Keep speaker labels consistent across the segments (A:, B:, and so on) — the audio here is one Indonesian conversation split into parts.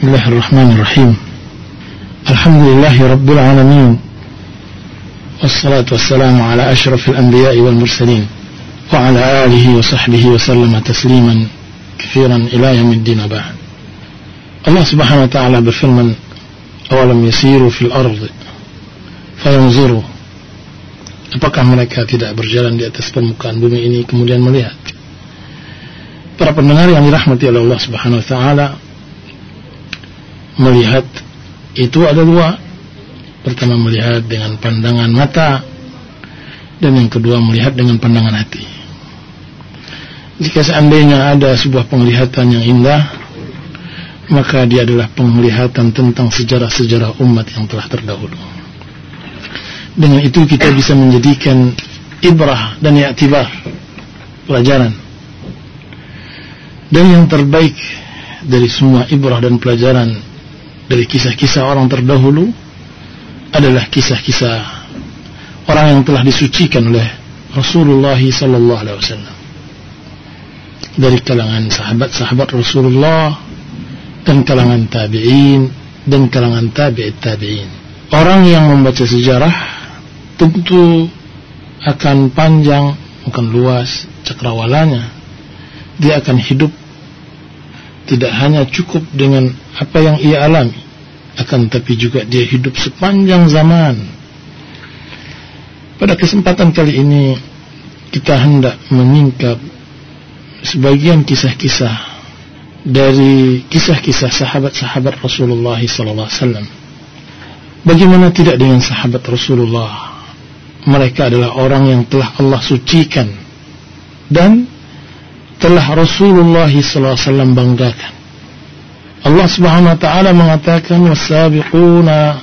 A: Bismillahirrahmanirrahim. Alhamdulillahi Rabbil Alamin. Wassalatu wassalamu ala ashrafil anbiya'i wal mursalin wa ala alihi wa sahbihi wa sallama tasliman katsiran ila yaumiddin ba'd. Allah Subhanahu wa ta'ala berfirman, awalam yasiru fil ardi fayanzuru, apakah mereka tidak berjalan di atas permukaan bumi ini kemudian melihat? Para pendengar yang dirahmati oleh Allah Subhanahu wa ta'ala, melihat itu ada dua. Pertama, melihat dengan pandangan mata, dan yang kedua melihat dengan pandangan hati. Jika seandainya ada sebuah penglihatan yang indah, maka dia adalah penglihatan tentang sejarah-sejarah umat yang telah terdahulu. Dengan itu kita bisa menjadikan ibrah dan i'tibar, pelajaran. Dan yang terbaik dari semua ibrah dan pelajaran dari kisah-kisah orang terdahulu adalah kisah-kisah orang yang telah disucikan oleh Rasulullah sallallahu alaihi wasallam, dari kalangan sahabat-sahabat Rasulullah dan kalangan tabi'in dan kalangan tabi'it tabi'in. Orang yang membaca sejarah tentu akan panjang, akan luas cakrawalanya. Dia akan hidup tidak hanya cukup dengan apa yang ia alami, akan tapi juga dia hidup sepanjang zaman. Pada kesempatan kali ini kita hendak menyingkap sebagian kisah-kisah dari kisah-kisah sahabat-sahabat Rasulullah SAW. Bagaimana tidak dengan sahabat Rasulullah? Mereka adalah orang yang telah Allah sucikan dan telah Rasulullah SAW banggakan. Allah Subhanahu wa ta'ala mengatakan, was-sabiquna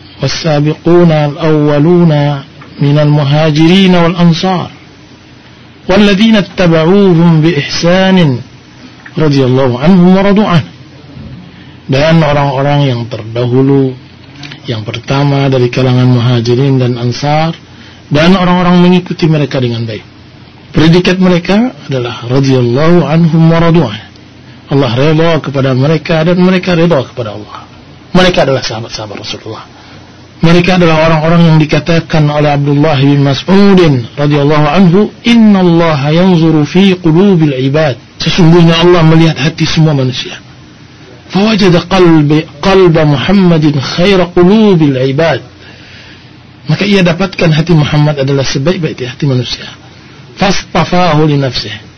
A: al-awwaluna minal muhajirin wal ansar walladzina ittaba'uuhum bi ihsanin radhiyallahu anhum wa radu anhu. Dan orang-orang yang terdahulu, yang pertama dari kalangan muhajirin dan ansar, dan orang-orang mengikuti mereka dengan baik. Predikat mereka adalah radhiyallahu anhum wa radu anhu. Allah redha kepada mereka dan mereka redha kepada Allah. Mereka adalah sahabat-sahabat Rasulullah. Mereka adalah orang-orang yang dikatakan oleh Abdullah bin Mas'ud radhiyallahu anhu, innallaha yanzuru fi qulubil ibad. Sesungguhnya Allah melihat hati semua manusia. Fawajada qalba Muhammadin khaira qulubil ibad. Maka ia dapatkan hati Muhammad adalah sebaik-baik hati manusia. Fastafahu li nafsihi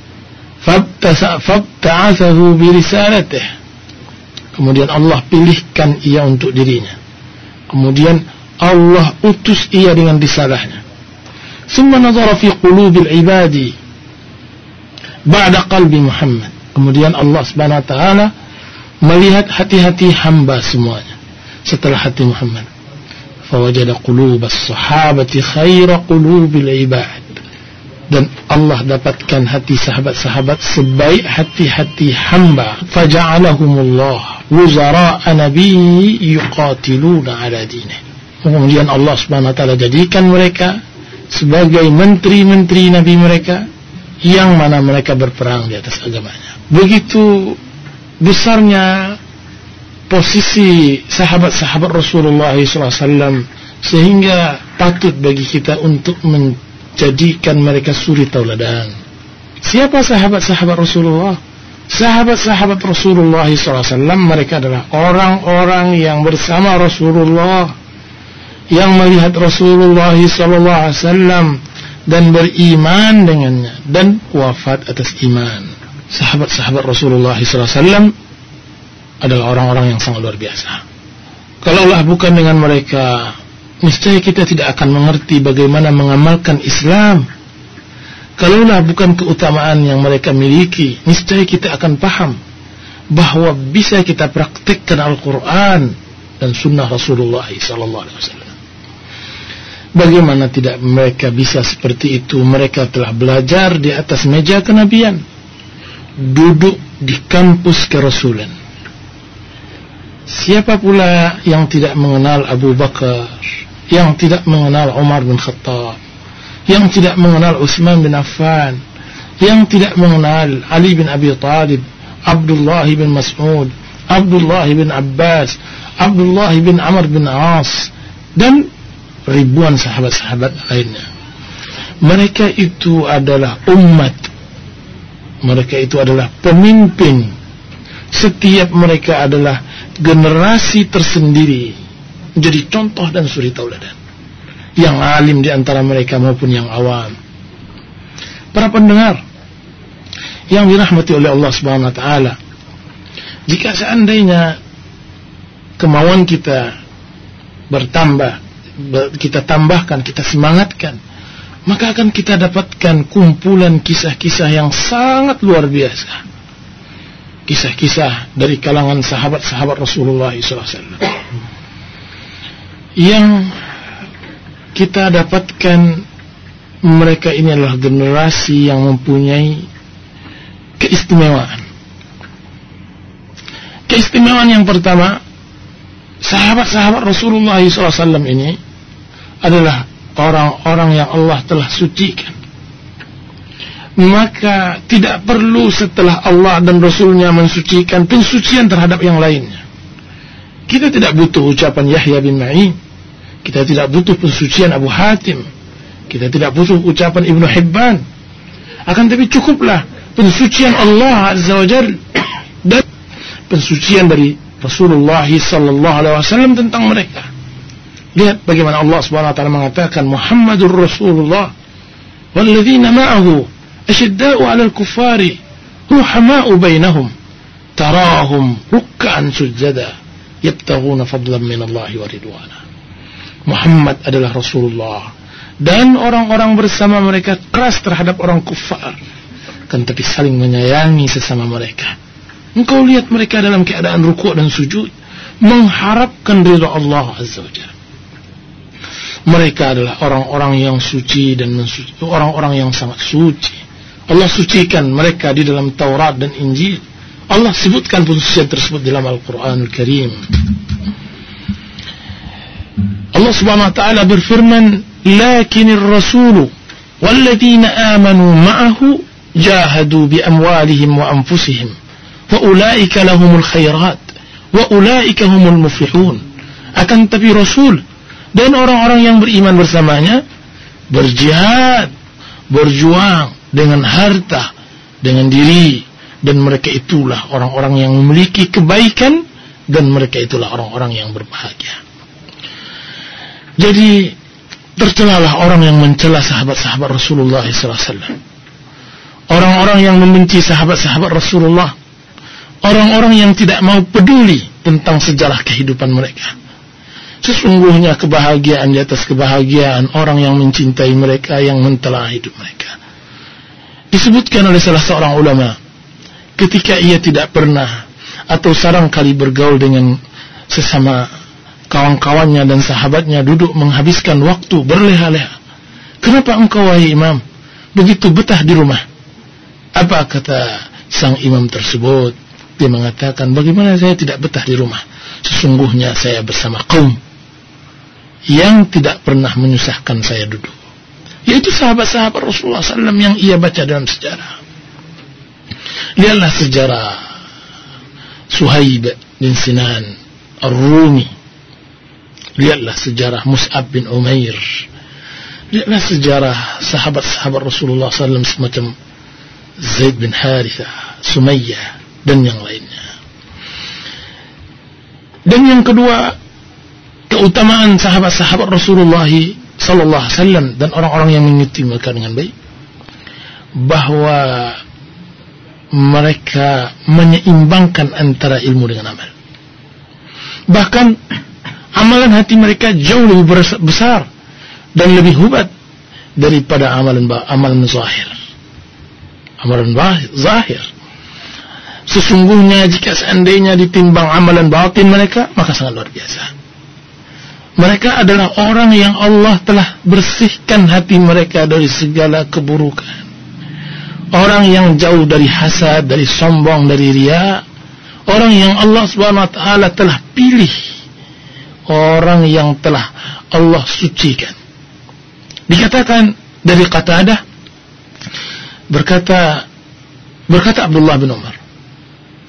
A: fabta'athahu bi risalatih. Kemudian Allah pilihkan ia untuk dirinya. Kemudian Allah utus ia dengan risalahnya. Summa nazara fi qulubil ibadi ba'da qalbi Muhammad. Kemudian Allah Subhanahu wa ta'ala melihat hati-hati hamba semuanya setelah hati Muhammad. Fawajada qulubas sahabati khaira qulubil ibad. Dan Allah dapatkan hati sahabat-sahabat sebaik hati-hati hamba. Faja'alahumullah wuzara'a nabiyyi yuqatiluna ala dinih. Kemudian Allah Subhanahu wa ta'ala jadikan mereka sebagai menteri-menteri nabi mereka, yang mana mereka berperang di atas agamanya. Begitu besarnya posisi sahabat-sahabat Rasulullah SAW, sehingga patut bagi kita untuk jadikan mereka suri tauladan. Siapa sahabat-sahabat Rasulullah? Sahabat-sahabat Rasulullah SAW, mereka adalah orang-orang yang bersama Rasulullah, yang melihat Rasulullah SAW dan beriman dengannya, dan wafat atas iman. Sahabat-sahabat Rasulullah SAW adalah orang-orang yang sangat luar biasa. Kalaulah bukan dengan mereka, niscaya kita tidak akan mengerti bagaimana mengamalkan Islam. Kalaulah bukan keutamaan yang mereka miliki, niscaya kita akan paham bahwa bisa kita praktikkan Al-Quran dan Sunnah Rasulullah SAW. Bagaimana tidak mereka bisa seperti itu? Mereka telah belajar di atas meja kenabian, duduk di kampus kerasulan. Siapa pula yang tidak mengenal Abu Bakar, yang tidak mengenal Umar bin Khattab, yang tidak mengenal Utsman bin Affan, yang tidak mengenal Ali bin Abi Thalib, Abdullah bin Mas'ud, Abdullah bin Abbas, Abdullah bin Amr bin As, dan ribuan sahabat-sahabat lainnya. Mereka itu adalah umat. Mereka itu adalah pemimpin. Setiap mereka adalah generasi tersendiri, menjadi contoh dan suri tauladan, yang alim di antara mereka maupun yang awam. Para pendengar yang dirahmati oleh Allah Subhanahu wa taala, jika seandainya kemauan kita bertambah, kita tambahkan, kita semangatkan, maka akan kita dapatkan kumpulan kisah-kisah yang sangat luar biasa. Kisah-kisah dari kalangan sahabat-sahabat Rasulullah SAW yang kita dapatkan. Mereka ini adalah generasi yang mempunyai keistimewaan. Keistimewaan yang pertama, sahabat-sahabat Rasulullah SAW ini adalah orang-orang yang Allah telah sucikan. Maka tidak perlu setelah Allah dan Rasulnya mensucikan pensucian terhadap yang lainnya. Kita tidak butuh ucapan Yahya bin Ma'in, kita tidak butuh pensucian Abu Hatim, kita tidak butuh ucapan Ibnu Hibban. Akan tapi cukuplah pensucian Allah Azza wa Jalla dan pensucian dari Rasulullah sallallahu alaihi wasallam tentang mereka. Lihat bagaimana Allah Subhanahu wa taala mengatakan Muhammadur Rasulullah walladzina ma'ahu asyidda'u 'alal kuffari ruhama'u bainahum tarahum ruk'an sujada yabtaghuna fadlan minallahi wa ridwana. Muhammad adalah Rasulullah dan orang-orang bersama mereka keras terhadap orang kufar, kan tapi saling menyayangi sesama mereka. Engkau lihat mereka dalam keadaan rukuk dan sujud, mengharapkan ridha Allah Azza wa Jalla. Mereka adalah orang-orang yang suci dan orang-orang yang sangat suci. Allah sucikan mereka di dalam Taurat dan Injil. Allah sebutkan pensucian tersebut dalam Al-Quranul Karim. Allah Subhanahu wa taala berfirman, "Lakinir rasulu walladzina amanu ma'ahu jahadu bi amwalihim wa anfusihim wa ulaika lahumul khairat wa ulaika humul muflihun." Akan tapi Rasul dan orang-orang yang beriman bersamanya berjihad, berjuang dengan harta, dengan diri, dan mereka itulah orang-orang yang memiliki kebaikan, dan mereka itulah orang-orang yang berbahagia. Jadi tercelalah orang yang mencela sahabat-sahabat Rasulullah SAW, orang-orang yang membenci sahabat-sahabat Rasulullah, orang-orang yang tidak mau peduli tentang sejarah kehidupan mereka. Sesungguhnya kebahagiaan di atas kebahagiaan orang yang mencintai mereka, yang mentelah hidup mereka. Disebutkan oleh salah seorang ulama, ketika ia tidak pernah atau sarang kali bergaul dengan sesama kawan-kawannya dan sahabatnya, duduk menghabiskan waktu berleha-leha. Kenapa engkau wahai imam begitu betah di rumah? Apa kata sang imam tersebut? Dia mengatakan, bagaimana saya tidak betah di rumah? Sesungguhnya saya bersama kaum yang tidak pernah menyusahkan saya duduk, yaitu sahabat-sahabat Rasulullah SAW yang ia baca dalam sejarah. Lihatlah sejarah Suhaib bin Sinan Ar-Rumi, lihatlah sejarah Mus'ab bin Umair, lihatlah sejarah sahabat-sahabat Rasulullah SAW semacam Zaid bin Harithah, Sumayyah, dan yang lainnya. Dan yang kedua, keutamaan sahabat-sahabat Rasulullah sallallahu alaihi wasallam dan orang-orang yang mengikuti mereka dengan baik, bahwa mereka menyeimbangkan antara ilmu dengan amal. Bahkan amalan hati mereka jauh lebih besar dan lebih hebat daripada amalan zahir. Amalan zahir. Sesungguhnya jika seandainya ditimbang amalan batin mereka, maka sangat luar biasa. Mereka adalah orang yang Allah telah bersihkan hati mereka dari segala keburukan. Orang yang jauh dari hasad, dari sombong, dari riya. Orang yang Allah Subhanahu wa taala telah pilih. Orang yang telah Allah sucikan. Dikatakan dari Qatadah, berkata Abdullah bin Umar,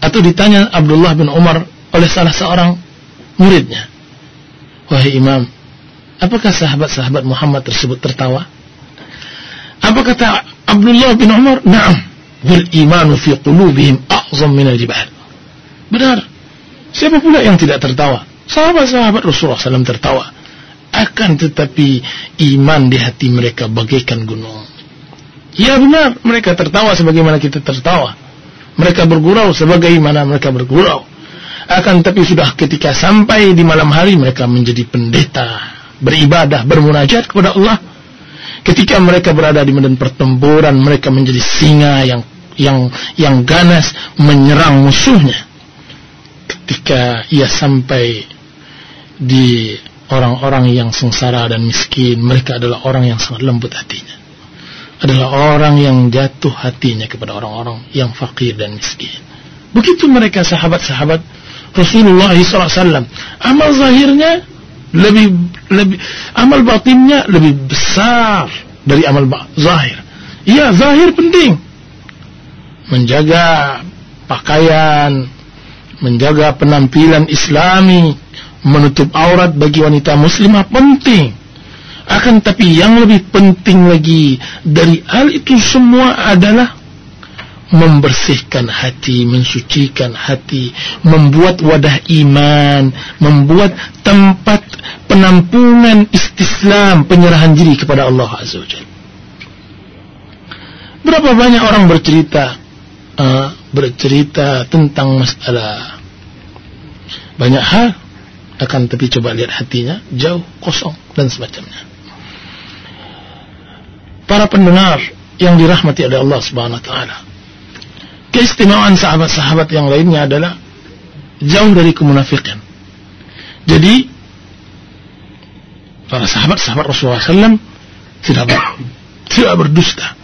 A: atau ditanya Abdullah bin Umar oleh salah seorang muridnya, wahai Imam, apakah sahabat-sahabat Muhammad tersebut tertawa? Apa kata Abdullah bin Umar? Na'am, wal imanu fi qulubihim a'zam minal jibal. Benar. Siapa pula yang tidak tertawa? Sahabat-sahabat Rasulullah SAW tertawa. Akan tetapi iman di hati mereka bagaikan gunung. Ya benar, mereka tertawa sebagaimana kita tertawa. Mereka bergurau sebagaimana mereka bergurau. Akan tetapi sudah ketika sampai di malam hari, mereka menjadi pendeta, beribadah, bermunajat kepada Allah. Ketika mereka berada di medan pertempuran, mereka menjadi singa yang ganas menyerang musuhnya. Ketika ia sampai di orang-orang yang sengsara dan miskin, mereka adalah orang yang sangat lembut hatinya, adalah orang yang jatuh hatinya kepada orang-orang yang fakir dan miskin. Begitu mereka sahabat-sahabat Rasulullah SAW. Amal zahirnya lebih amal batinnya lebih besar dari amal zahir. Iya, zahir penting, menjaga pakaian, menjaga penampilan islami, menutup aurat bagi wanita muslimah penting. Akan tapi yang lebih penting lagi dari hal itu semua adalah membersihkan hati, mensucikan hati, membuat wadah iman, membuat tempat penampungan istislam, penyerahan diri kepada Allah Azza wa Jalla. Berapa banyak orang bercerita tentang masalah banyak hal, akan tapi coba lihat hatinya jauh, kosong dan semacamnya. Para pendengar yang dirahmati oleh Allah Subhanahu wa taala, keistimewaan sahabat-sahabat yang lainnya adalah jauh dari kemunafikan. Jadi para sahabat-sahabat Rasulullah SAW tidak berdusta,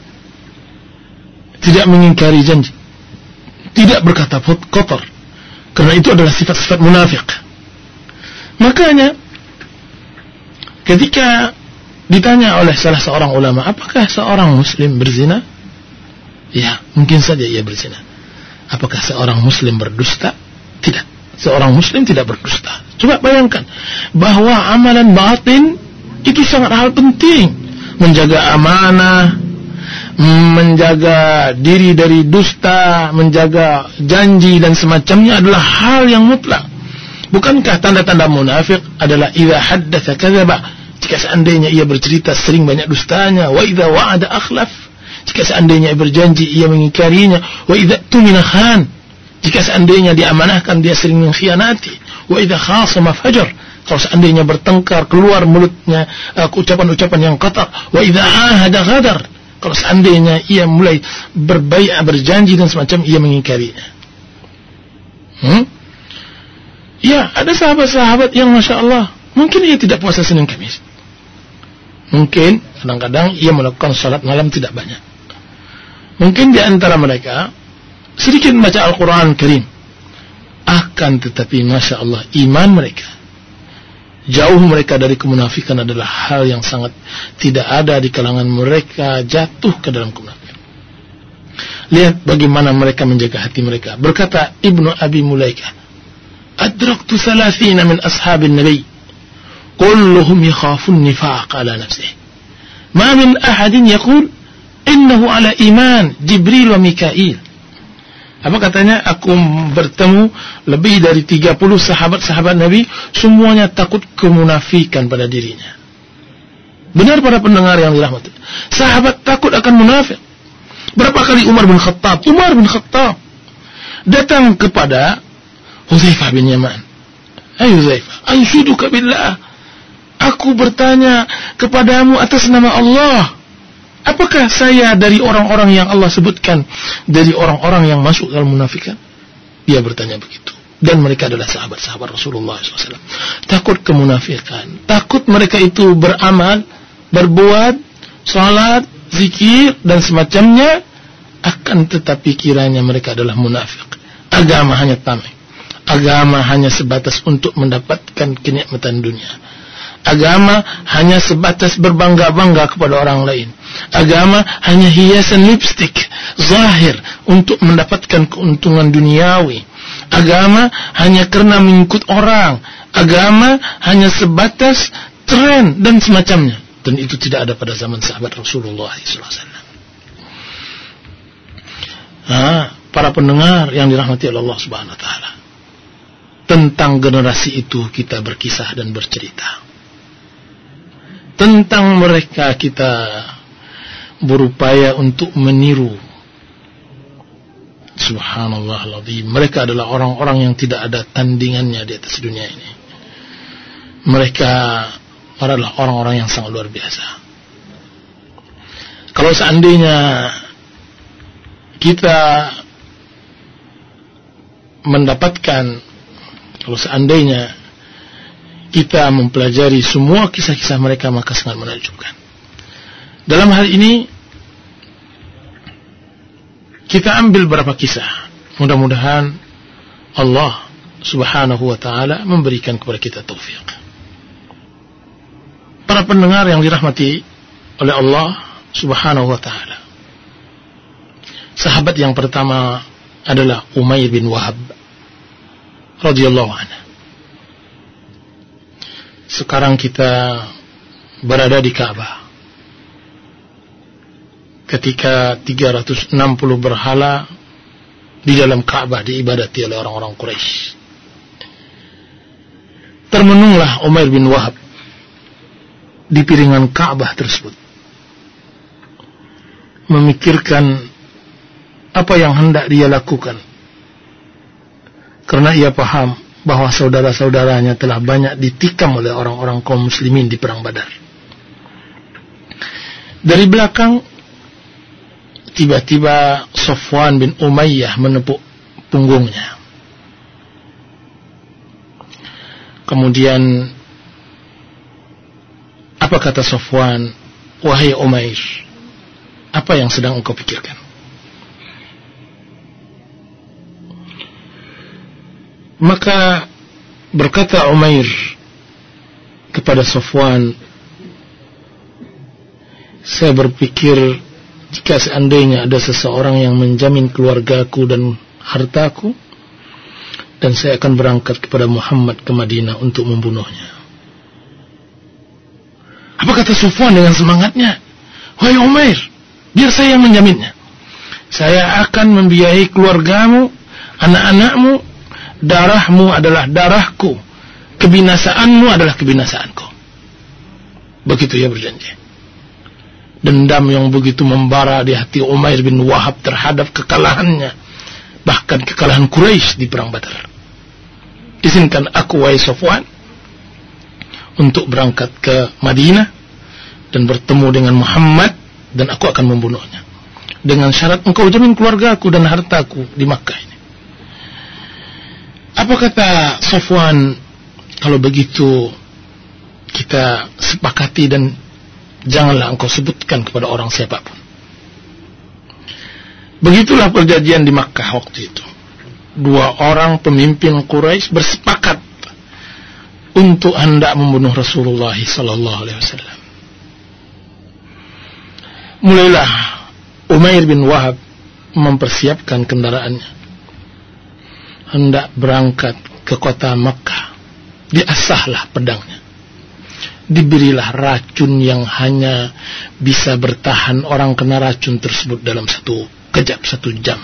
A: tidak mengingkari janji, tidak berkata kotor, karena itu adalah sifat-sifat munafik. Makanya ketika ditanya oleh salah seorang ulama, apakah seorang muslim berzina? Ya, mungkin saja ia berzina. Apakah seorang muslim berdusta? Tidak. Seorang muslim tidak berdusta. Coba bayangkan bahwa amalan batin itu sangat hal penting. Menjaga amanah, menjaga diri dari dusta, menjaga janji dan semacamnya adalah hal yang mutlak. Bukankah tanda-tanda munafik adalah idza haddatsa kadzaba? Jika seandainya ia bercerita sering banyak dustanya. Wa idza wa'ada akhlaf. Jika seandainya ia berjanji ia mengingkarinya. Wa idza tumina khan. Jika seandainya diamanahkan dia sering mengkhianati. Wa idza khasama fajar. Kalau seandainya bertengkar keluar mulutnya ucapan-ucapan yang kotor. Wa idza ahada ghadar. Kalau seandainya ia mulai berbai'ah, berjanji dan semacam, ia mengingkarinya. Ya, ada sahabat-sahabat yang Masya Allah, mungkin ia tidak puasa Senin Kamis. Mungkin kadang-kadang ia melakukan salat malam tidak banyak. Mungkin di antara mereka sedikit membaca Al-Quran Karim. Akan tetapi Masya Allah, iman mereka, jauh mereka dari kemunafikan adalah hal yang sangat tidak ada di kalangan mereka jatuh ke dalam kemunafikan. Lihat bagaimana mereka menjaga hati mereka. Berkata Ibnu Abi Mulaikah, adraktu 30 min ashabin Nabi kulluhum yakhafun nifaq ala nafsihi ma min ahadin yaqul innahu ala iman Jibril wa Mikail. Apa katanya? Aku bertemu lebih dari 30 sahabat-sahabat Nabi, semuanya takut kemunafikan pada dirinya. Benar para pendengar yang dirahmati, sahabat takut akan munafik. Berapa kali Umar bin Khattab datang kepada Hudzaifah bin Yaman. Hai Hudzaifah, anshuduka billah, aku bertanya kepadamu atas nama Allah, apakah saya dari orang-orang yang Allah sebutkan, dari orang-orang yang masuk dalam munafikan? Dia bertanya begitu. Dan mereka adalah sahabat-sahabat Rasulullah SAW. Takut kemunafikan, takut mereka itu beramal, berbuat, salat, zikir dan semacamnya, akan tetapi kiranya mereka adalah munafik. Agama hanya tameng. Agama hanya sebatas untuk mendapatkan kenikmatan dunia. Agama hanya sebatas berbangga-bangga kepada orang lain. Agama hanya hiasan lipstik zahir untuk mendapatkan keuntungan duniawi. Agama hanya karena mengikut orang. Agama hanya sebatas tren dan semacamnya. Dan itu tidak ada pada zaman sahabat Rasulullah SAW. Para pendengar yang dirahmati oleh Allah Subhanahu Wa Taala, tentang generasi itu kita berkisah dan bercerita. Tentang mereka kita berupaya untuk meniru. Subhanallahal-azim. Mereka adalah orang-orang yang tidak ada tandingannya di atas dunia ini. Mereka adalah orang-orang yang sangat luar biasa. Kalau seandainya kita mendapatkan, kalau seandainya kita mempelajari semua kisah-kisah mereka, maka sangat menakjubkan. Dalam hal ini kita ambil beberapa kisah. Mudah-mudahan Allah Subhanahu wa ta'ala memberikan kepada kita taufik. Para pendengar yang dirahmati oleh Allah Subhanahu wa ta'ala, sahabat yang pertama adalah Umair bin Wahab radhiyallahu anhu. Sekarang kita berada di Ka'bah. Ketika 360 berhala di dalam Ka'bah diibadati oleh orang-orang Quraisy, termenunglah Umair bin Wahab di piringan Ka'bah tersebut, memikirkan apa yang hendak dia lakukan, karena ia paham bahwa saudara-saudaranya telah banyak ditikam oleh orang-orang kaum muslimin di perang Badar. Dari belakang tiba-tiba Safwan bin Umayyah menepuk punggungnya. Kemudian apa kata Safwan? Wahai Umair, apa yang sedang engkau pikirkan? Maka berkata Umair kepada Safwan, saya berpikir jika seandainya ada seseorang yang menjamin keluargaku dan hartaku, dan saya akan berangkat kepada Muhammad ke Madinah untuk membunuhnya. Apa kata Safwan dengan semangatnya? Wahai Umair, biar saya yang menjaminnya. Saya akan membiayai keluargamu, anak-anakmu, darahmu adalah darahku, kebinasaanmu adalah kebinasaanku. Begitu ia berjanji. Dendam yang begitu membara di hati Umair bin Wahab terhadap kekalahannya, bahkan kekalahan Quraisy di perang Badar. Izinkan aku, wahai Safwan, untuk berangkat ke Madinah dan bertemu dengan Muhammad, dan aku akan membunuhnya dengan syarat engkau jamin keluargaku dan hartaku di Makkah ini. Apa kata Safwan? Kalau begitu kita sepakati dan janganlah engkau sebutkan kepada orang siapapun. Begitulah perjanjian di Makkah waktu itu. Dua orang pemimpin Quraisy bersepakat untuk hendak membunuh Rasulullah sallallahu alaihi wasallam. Mulailah Umair bin Wahab mempersiapkan kendaraannya, hendak berangkat ke kota Makkah. Diasahlah pedangnya, diberilah racun yang hanya bisa bertahan orang kena racun tersebut dalam satu jam.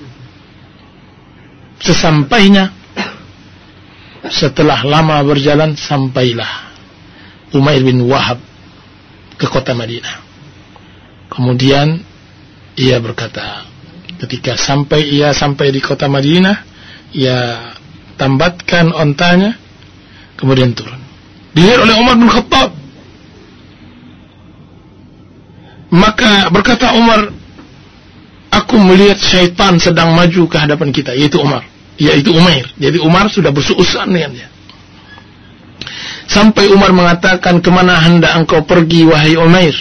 A: Sesampainya, setelah lama berjalan, sampailah Umair bin Wahab ke kota Madinah. Kemudian ia berkata, ketika ia sampai di kota Madinah, ia tambatkan ontanya, kemudian turun. Dilihat oleh Umar bin Khattab. Maka berkata Umar, aku melihat syaitan sedang maju ke hadapan kita, yaitu Umair. Jadi Umar sudah bersuusan dengan dia. Sampai Umar mengatakan, kemana hendak engkau pergi, wahai Umair?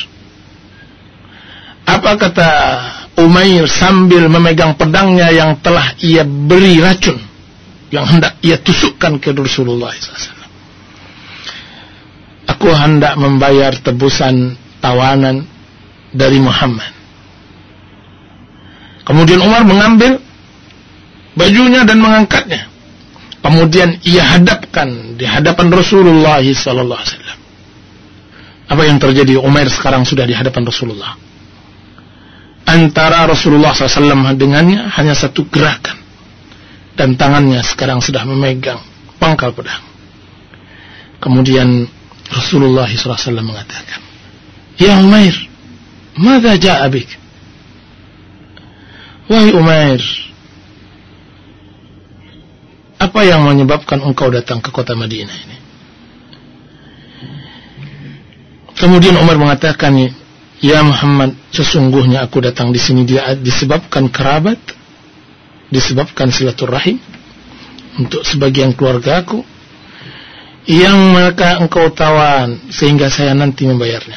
A: Apa kata Umair sambil memegang pedangnya yang telah ia beri racun, yang hendak ia tusukkan ke Rasulullah SAW. Aku hendak membayar tebusan tawanan dari Muhammad. Kemudian Umar mengambil bajunya dan mengangkatnya. Kemudian ia hadapkan di hadapan Rasulullah sallallahu alaihi wasallam. Apa yang terjadi? Umair sekarang sudah di hadapan Rasulullah. Antara Rasulullah SAW dengannya hanya satu gerakan, dan tangannya sekarang sudah memegang pangkal pedang. Kemudian Rasulullah SAW mengatakan, "Ya Umair, madza ja'a bik?" Wahai Umair, apa yang menyebabkan engkau datang ke kota Madinah ini? Kemudian Umar mengatakan, "Ya Muhammad, sesungguhnya aku datang di sini disebabkan kerabat, disebabkan silaturahim untuk sebagian keluargaku yang maka engkau tawan sehingga saya nanti membayarnya."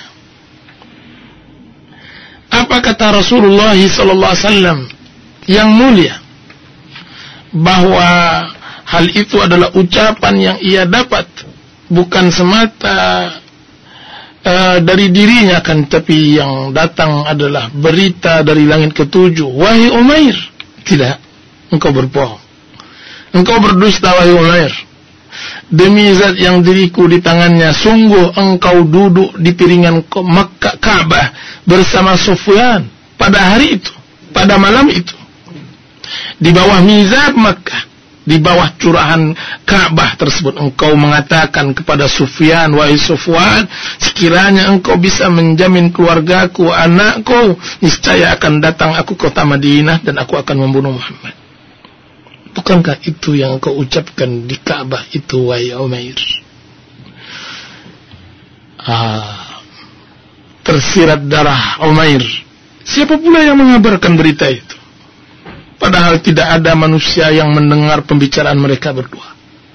A: Apa kata Rasulullah sallallahu alaihi wasallam yang mulia? Bahwa hal itu adalah ucapan yang ia dapat bukan semata dari dirinya, kan, tapi yang datang adalah berita dari langit ketujuh. Wahai Umair, tidak, engkau berbohong, engkau berdusta wahai Umair. Demi zat yang diriku di tangannya, sungguh engkau duduk di piringan Makkah Ka'bah bersama Sufyan pada hari itu, pada malam itu, di bawah mizab Makkah, di bawah curahan Ka'bah tersebut. Engkau mengatakan kepada Sufyan, wahai Sufyan, sekiranya engkau bisa menjamin keluargaku, anakku, niscaya akan datang aku ke kota Madinah dan aku akan membunuh Muhammad. Bukankah itu yang engkau ucapkan di Ka'bah itu, wahai Umair? Tersirat darah Umair. Siapa pula yang mengabarkan berita itu? Padahal tidak ada manusia yang mendengar pembicaraan mereka berdua.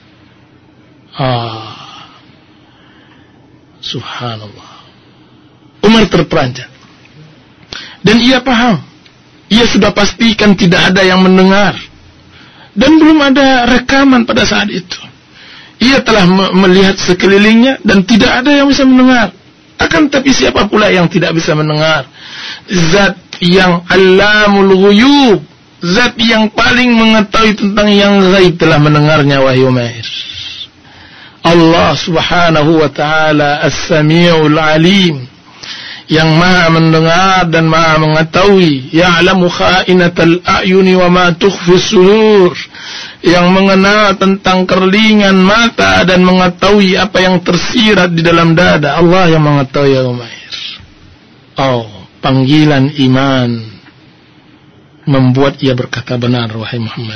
A: Subhanallah. Umar terperanjat. Dan ia paham. Ia sudah pastikan tidak ada yang mendengar. Dan belum ada rekaman pada saat itu. Ia telah melihat sekelilingnya dan tidak ada yang bisa mendengar. Akan tapi siapa pula yang tidak bisa mendengar? Zat yang Allamul Ghuyub, zat yang paling mengetahui tentang yang gaib telah mendengarnya, wahai Umair. Allah Subhanahu wa ta'ala As-Sami'ul Alim, yang maha mendengar dan maha mengetahui. Ya'lamu kha'inatal a'yuni wa ma tukhfis sudur, yang mengenal tentang kerlingan mata dan mengetahui apa yang tersirat di dalam dada. Allah yang mengetahui, ya Umair. Panggilan iman membuat ia berkata benar, wahai Muhammad.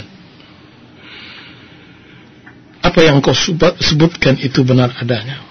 A: Apa yang kau sebutkan itu benar adanya.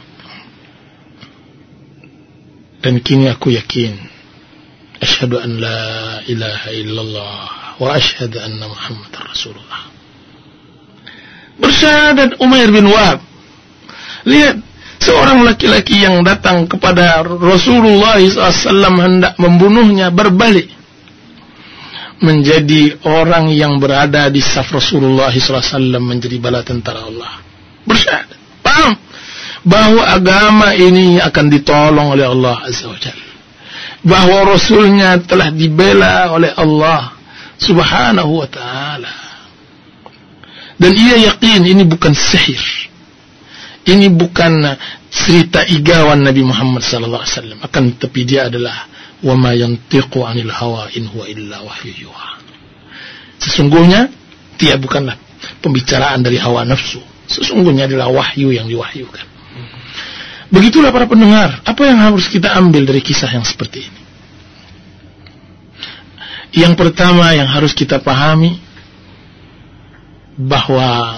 A: Dan kini aku yakin, asyhadu an la ilaha illallah wa asyhadu anna Muhammadar Rasulullah. Bersyahadat Umair bin Wahab. Lihat, seorang laki-laki yang datang kepada Rasulullah SAW hendak membunuhnya, berbalik menjadi orang yang berada di saf Rasulullah SAW, menjadi bala tentara Allah. Bersyahadat, paham bahwa agama ini akan ditolong oleh Allah Azza wa Jalla, bahwa Rasulnya telah dibela oleh Allah Subhanahu wa ta'ala. Dan ia yakin ini bukan sihir, ini bukan cerita igawan Nabi Muhammad SAW, akan tetapi dia adalah wa ma yantiqu 'anil hawa in huwa illa wahyu yuha. Sesungguhnya dia bukanlah pembicaraan dari hawa nafsu, sesungguhnya adalah wahyu yang diwahyukan. Begitulah para pendengar, apa yang harus kita ambil dari kisah yang seperti ini? Yang pertama yang harus kita pahami, bahwa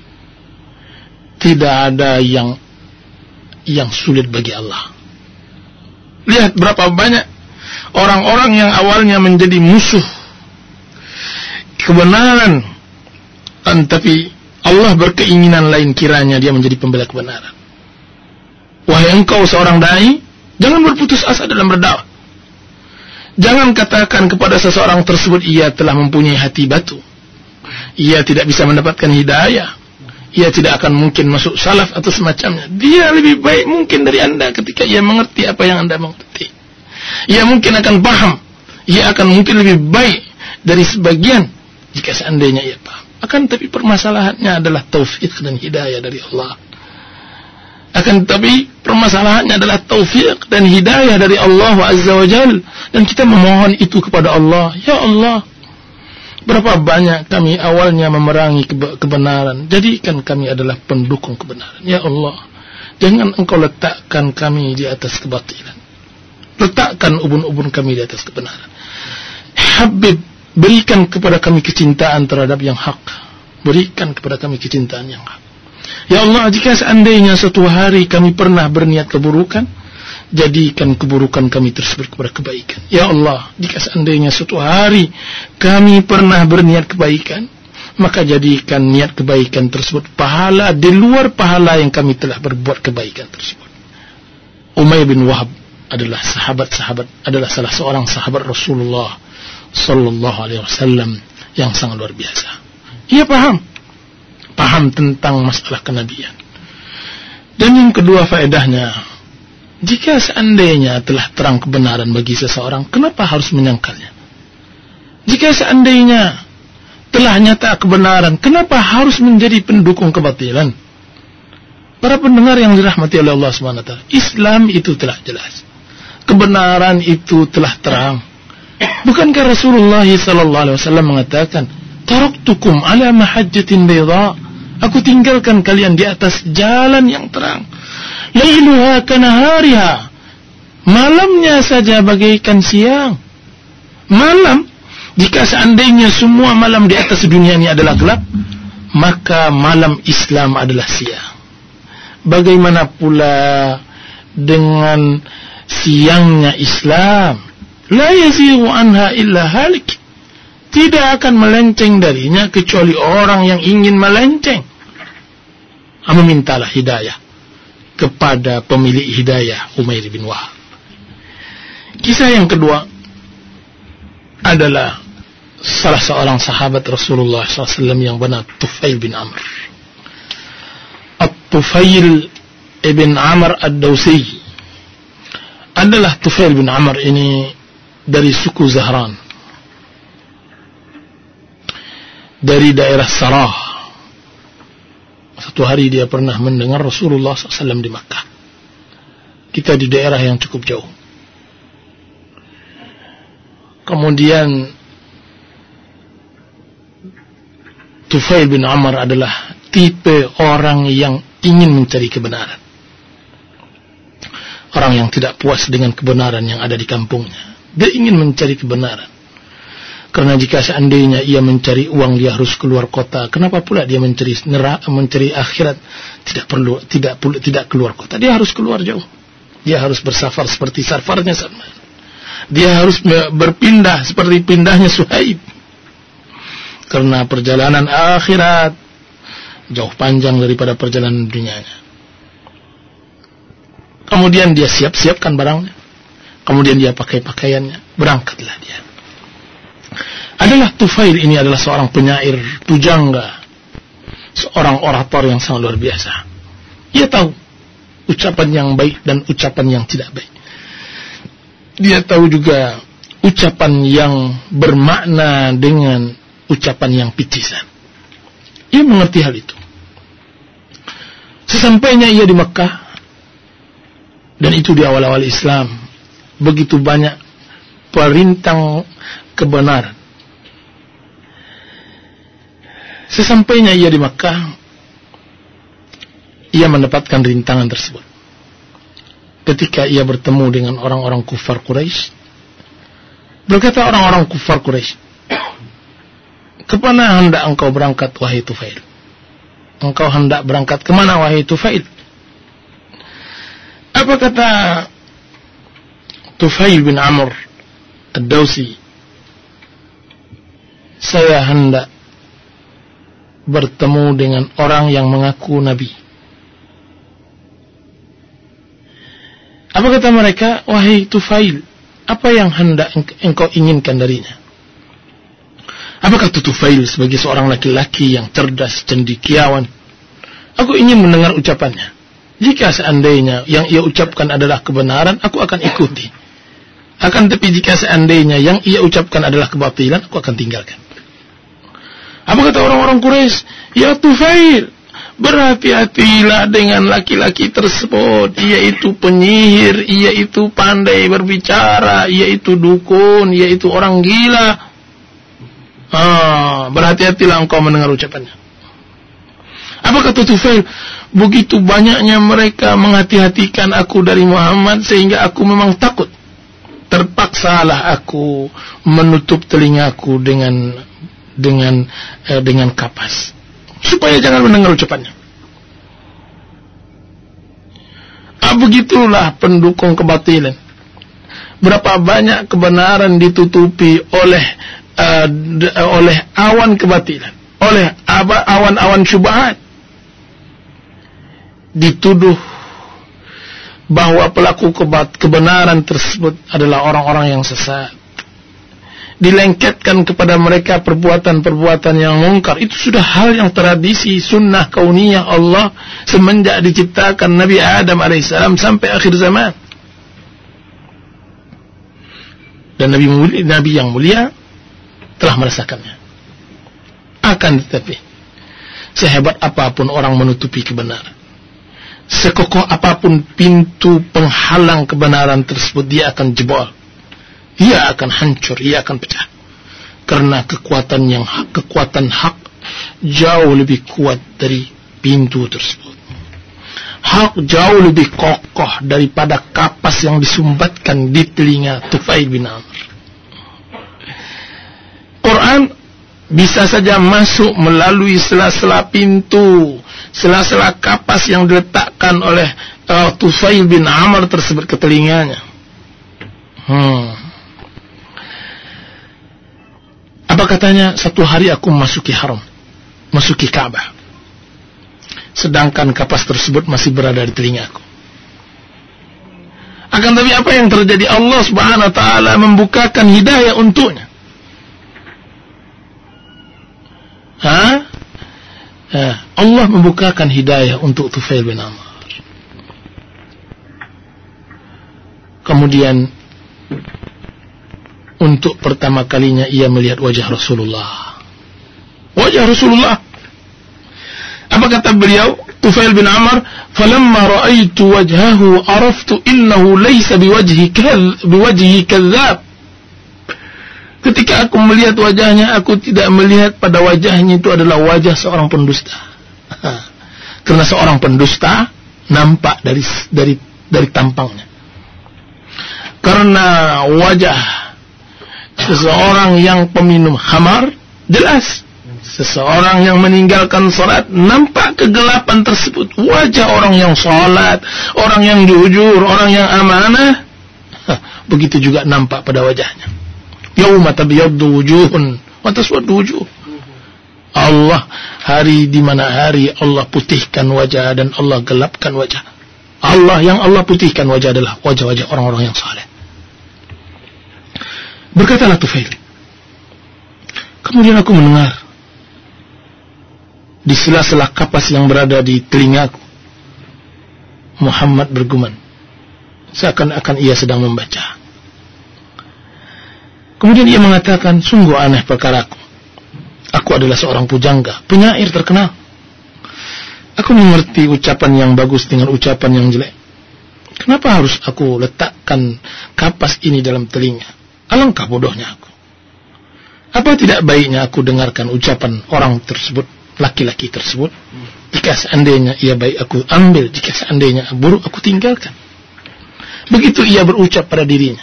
A: tidak ada yang sulit bagi Allah. Lihat berapa banyak orang-orang yang awalnya menjadi musuh kebenaran, tapi Allah berkeinginan lain, kiranya dia menjadi pembela kebenaran. Wahai engkau seorang dai, jangan berputus asa dalam berdakwah. Jangan katakan kepada seseorang tersebut ia telah mempunyai hati batu, ia tidak bisa mendapatkan hidayah, ia tidak akan mungkin masuk salaf atau semacamnya. Dia lebih baik mungkin dari anda ketika ia mengerti apa yang anda mengerti. Ia mungkin akan paham, ia akan mungkin lebih baik dari sebagian jika seandainya ia paham. Akan tapi permasalahannya adalah taufik dan hidayah dari Allah. Akan tapi permasalahannya adalah taufik dan hidayah dari Allah Azza wa Jalla, dan kita memohon itu kepada Allah. Ya Allah, berapa banyak kami awalnya memerangi kebenaran, jadikan kami adalah pendukung kebenaran. Ya Allah, jangan Engkau letakkan kami di atas kebatilan. Letakkan ubun-ubun kami di atas kebenaran. Habib, berikan kepada kami kecintaan terhadap yang hak. Berikan kepada kami kecintaan yang hak. Ya Allah, jika seandainya suatu hari kami pernah berniat keburukan, jadikan keburukan kami tersebut kepada kebaikan. Ya Allah, jika seandainya suatu hari kami pernah berniat kebaikan, maka jadikan niat kebaikan tersebut pahala di luar pahala yang kami telah berbuat kebaikan tersebut. Umayyah bin Wahab adalah salah seorang sahabat Rasulullah sallallahu alaihi wasallam yang sangat luar biasa. Ia paham tentang masalah kenabian. Dan yang kedua faedahnya, jika seandainya telah terang kebenaran bagi seseorang, kenapa harus menyangkalnya? Jika seandainya telah nyata kebenaran, kenapa harus menjadi pendukung kebatilan? Para pendengar yang dirahmati oleh Allah SWT, Islam itu telah jelas, kebenaran itu telah terang. Bukankah Rasulullah SAW mengatakan, taraktukum ala mahajjatin bayda, aku tinggalkan kalian di atas jalan yang terang, lailuha kanahariha, malamnya saja bagaikan siang. Malam, jika seandainya semua malam di atas dunia ini adalah gelap, maka malam Islam adalah siang. Bagaimana pula dengan siangnya Islam? La yazigu anha illa halik, tidak akan melenceng darinya kecuali orang yang ingin melenceng. Memintalah hidayah kepada pemilik hidayah, Umayyah bin Wahab. Kisah yang kedua adalah salah seorang sahabat Rasulullah SAW yang bernama Tufail bin Amr. Tufail ibn Amr ad-Dawsi adalah Tufail bin Amr ini dari suku Zahran, dari daerah Sarah. Satu hari dia pernah mendengar Rasulullah SAW di Makkah. Kita di daerah yang cukup jauh. Kemudian Tufail bin Amr adalah tipe orang yang ingin mencari kebenaran. Orang yang tidak puas dengan kebenaran yang ada di kampungnya. Dia ingin mencari kebenaran. Karena jika seandainya ia mencari uang, dia harus keluar kota. Kenapa pula dia mencari akhirat? Tidak keluar kota. Dia harus keluar jauh. Dia harus bersafar seperti safarnya Salman. Dia harus berpindah seperti pindahnya Suhaib. Karena perjalanan akhirat jauh panjang daripada perjalanan dunianya. Kemudian dia siapkan barangnya. Kemudian dia pakai pakaiannya. Berangkatlah dia. Adalah Tufail ini adalah seorang penyair pujangga, seorang orator yang sangat luar biasa. Ia tahu ucapan yang baik dan ucapan yang tidak baik. Dia tahu juga ucapan yang bermakna dengan ucapan yang picisan. Ia mengerti hal itu. Sesampainya ia di Mekah, dan itu di awal-awal Islam, begitu banyak perintang kebenaran. Sesampainya ia di Makkah, ia mendapatkan rintangan tersebut. Ketika ia bertemu dengan orang-orang kufar Quraisy, berkata orang-orang kufar Quraisy, "Kemana hendak engkau berangkat, wahai Tufail? Engkau hendak berangkat kemana, wahai Tufail?" Apa kata Tufail bin Amr ad-Dawsi? "Saya hendak bertemu dengan orang yang mengaku Nabi." Apa kata mereka? "Wahai Tufail, apa yang hendak engkau inginkan darinya?" Apa kata Tufail sebagai seorang laki-laki yang cerdas, cendekiawan? "Aku ingin mendengar ucapannya. Jika seandainya yang ia ucapkan adalah kebenaran, aku akan ikuti. Akan tetapi jika seandainya yang ia ucapkan adalah kebatilan, aku akan tinggalkan. Apa kata orang-orang Quraisy? Ya Tufail, berhati-hatilah dengan laki-laki tersebut. Ia itu penyihir, ia itu pandai berbicara, ia itu dukun, ia itu orang gila. Berhati-hatilah engkau mendengar ucapannya. Apa kata Tufail? Begitu banyaknya mereka menghati-hatikan aku dari Muhammad sehingga aku memang takut. Terpaksalah aku menutup telingaku dengan kapas supaya jangan mendengar ucapannya. Begitulah pendukung kebatilan. Berapa banyak kebenaran ditutupi oleh awan kebatilan, oleh awan-awan syubhat. Dituduh bahwa pelaku kebenaran tersebut adalah orang-orang yang sesat. Dilengketkan kepada mereka perbuatan-perbuatan yang mungkar. Itu sudah hal yang tradisi sunnah kauniyah Allah semenjak diciptakan Nabi Adam alaihissalam sampai akhir zaman. Dan Nabi yang mulia telah merasakannya. Akan tetapi, sehebat apapun orang menutupi kebenaran, sekokoh apapun pintu penghalang kebenaran tersebut, dia akan jebol. Ia akan hancur, ia akan pecah. Karena kekuatan hak jauh lebih kuat dari pintu tersebut. Hak jauh lebih kokoh daripada kapas yang disumbatkan di telinga Tufail bin Amr. Quran bisa saja masuk melalui sela-sela pintu, sela-sela kapas yang diletakkan oleh Tufail bin Amr tersebut ke telinganya. Apa katanya? Satu hari aku memasuki haram, masuki Ka'bah, sedangkan kapas tersebut masih berada di telingaku. Akan tapi apa yang terjadi? Allah Subhanahu wa taala membukakan hidayah untuknya. Allah membukakan hidayah untuk Tufail bin Amr. Kemudian untuk pertama kalinya ia melihat wajah Rasulullah. Wajah Rasulullah. Apa kata beliau? Tufail bin Amr, "Falamma ra'aitu wajhahu araftu innahu laysa biwajhi kadzdzab." Ketika aku melihat wajahnya, aku tidak melihat pada wajahnya itu adalah wajah seorang pendusta. Karena seorang pendusta nampak dari tampangnya. Karena wajah seseorang yang peminum khamar jelas. Seseorang yang meninggalkan salat nampak kegelapan tersebut. Wajah orang yang salat, orang yang jujur, orang yang amanah, begitu juga nampak pada wajahnya. Yauma tabyaddu wujuhun wa taswaddu wujuh. Allah, hari di mana hari Allah putihkan wajah dan Allah gelapkan wajah. Yang Allah putihkan wajah adalah wajah-wajah orang-orang yang saleh. Berkatalah Tufail, kemudian aku mendengar di sela-sela kapas yang berada di telingaku, Muhammad bergumam, seakan-akan ia sedang membaca. Kemudian ia mengatakan, sungguh aneh perkaraku. Aku adalah seorang pujangga, penyair terkenal. Aku mengerti ucapan yang bagus dengan ucapan yang jelek. Kenapa harus aku letakkan kapas ini dalam telinga? Alangkah bodohnya aku. Apa tidak baiknya aku dengarkan ucapan orang tersebut, laki-laki tersebut? Jika seandainya ia baik aku ambil, jika seandainya buruk aku tinggalkan. Begitu ia berucap pada dirinya.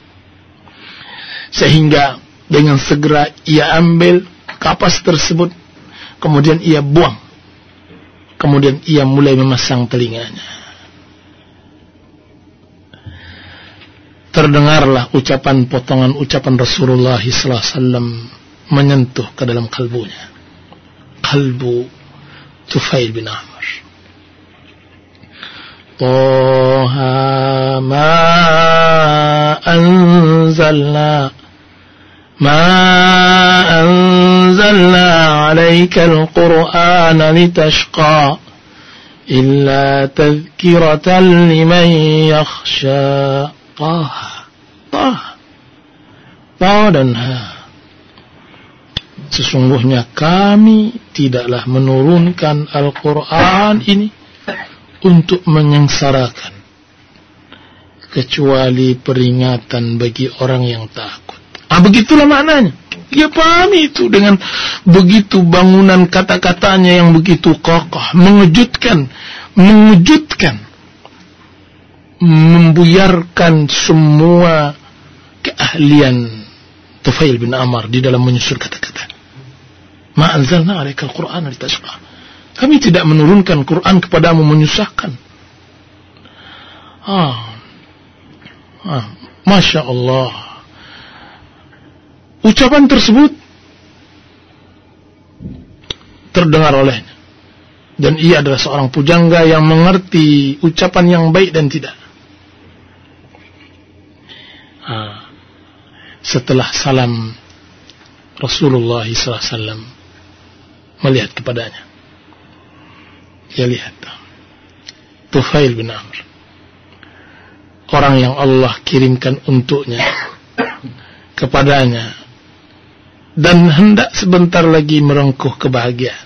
A: Sehingga dengan segera ia ambil kapas tersebut, kemudian ia buang. Kemudian ia mulai memasang telinganya. Terdengarlah potongan ucapan Rasulullah SAW menyentuh ke dalam kalbunya, kalbu Tufail bin Amr. Taha ma anzalna alaika al-Qur'ana litashqa illa tadhkiratan liman yakhsha. Taha Allah. Ta dan ha. Sesungguhnya kami tidaklah menurunkan Al-Quran ini untuk menyengsarakan, kecuali peringatan bagi orang yang takut. Begitulah maknanya. Dia pahami itu dengan begitu bangunan kata-katanya yang begitu kokoh, mengejutkan, membuyarkan semua keahlian Tufail bin Amr di dalam menyusun kata-kata. Ma anzalna 'alaikal Qur'ana litashqa. Kami tidak menurunkan Quran kepadamu menyusahkan. Masya Allah. Ucapan tersebut terdengar olehnya, dan ia adalah seorang pujangga yang mengerti ucapan yang baik dan tidak. Setelah salam, Rasulullah SAW melihat kepadanya. Dia lihat Tufail bin Amr, orang yang Allah kirimkan untuknya kepadanya, dan hendak sebentar lagi merengkuh kebahagiaan.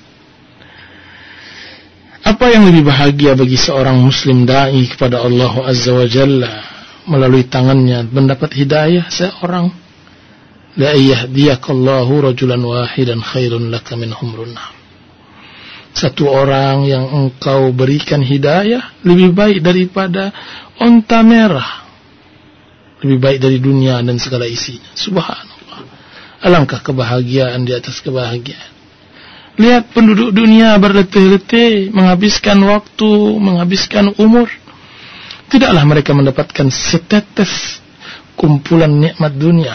A: Apa yang lebih bahagia bagi seorang muslim da'i kepada Allah Azza wa Jalla melalui tangannya mendapat hidayah seorang? La yahdiyakallahu rajulan wahidan khairun laka min humrun na'am. Satu orang yang engkau berikan hidayah lebih baik daripada onta merah, lebih baik dari dunia dan segala isinya. Subhanallah. Alangkah kebahagiaan di atas kebahagiaan. Lihat penduduk dunia berletih-letih, menghabiskan waktu, menghabiskan umur. Tidaklah mereka mendapatkan setetes kumpulan nikmat dunia.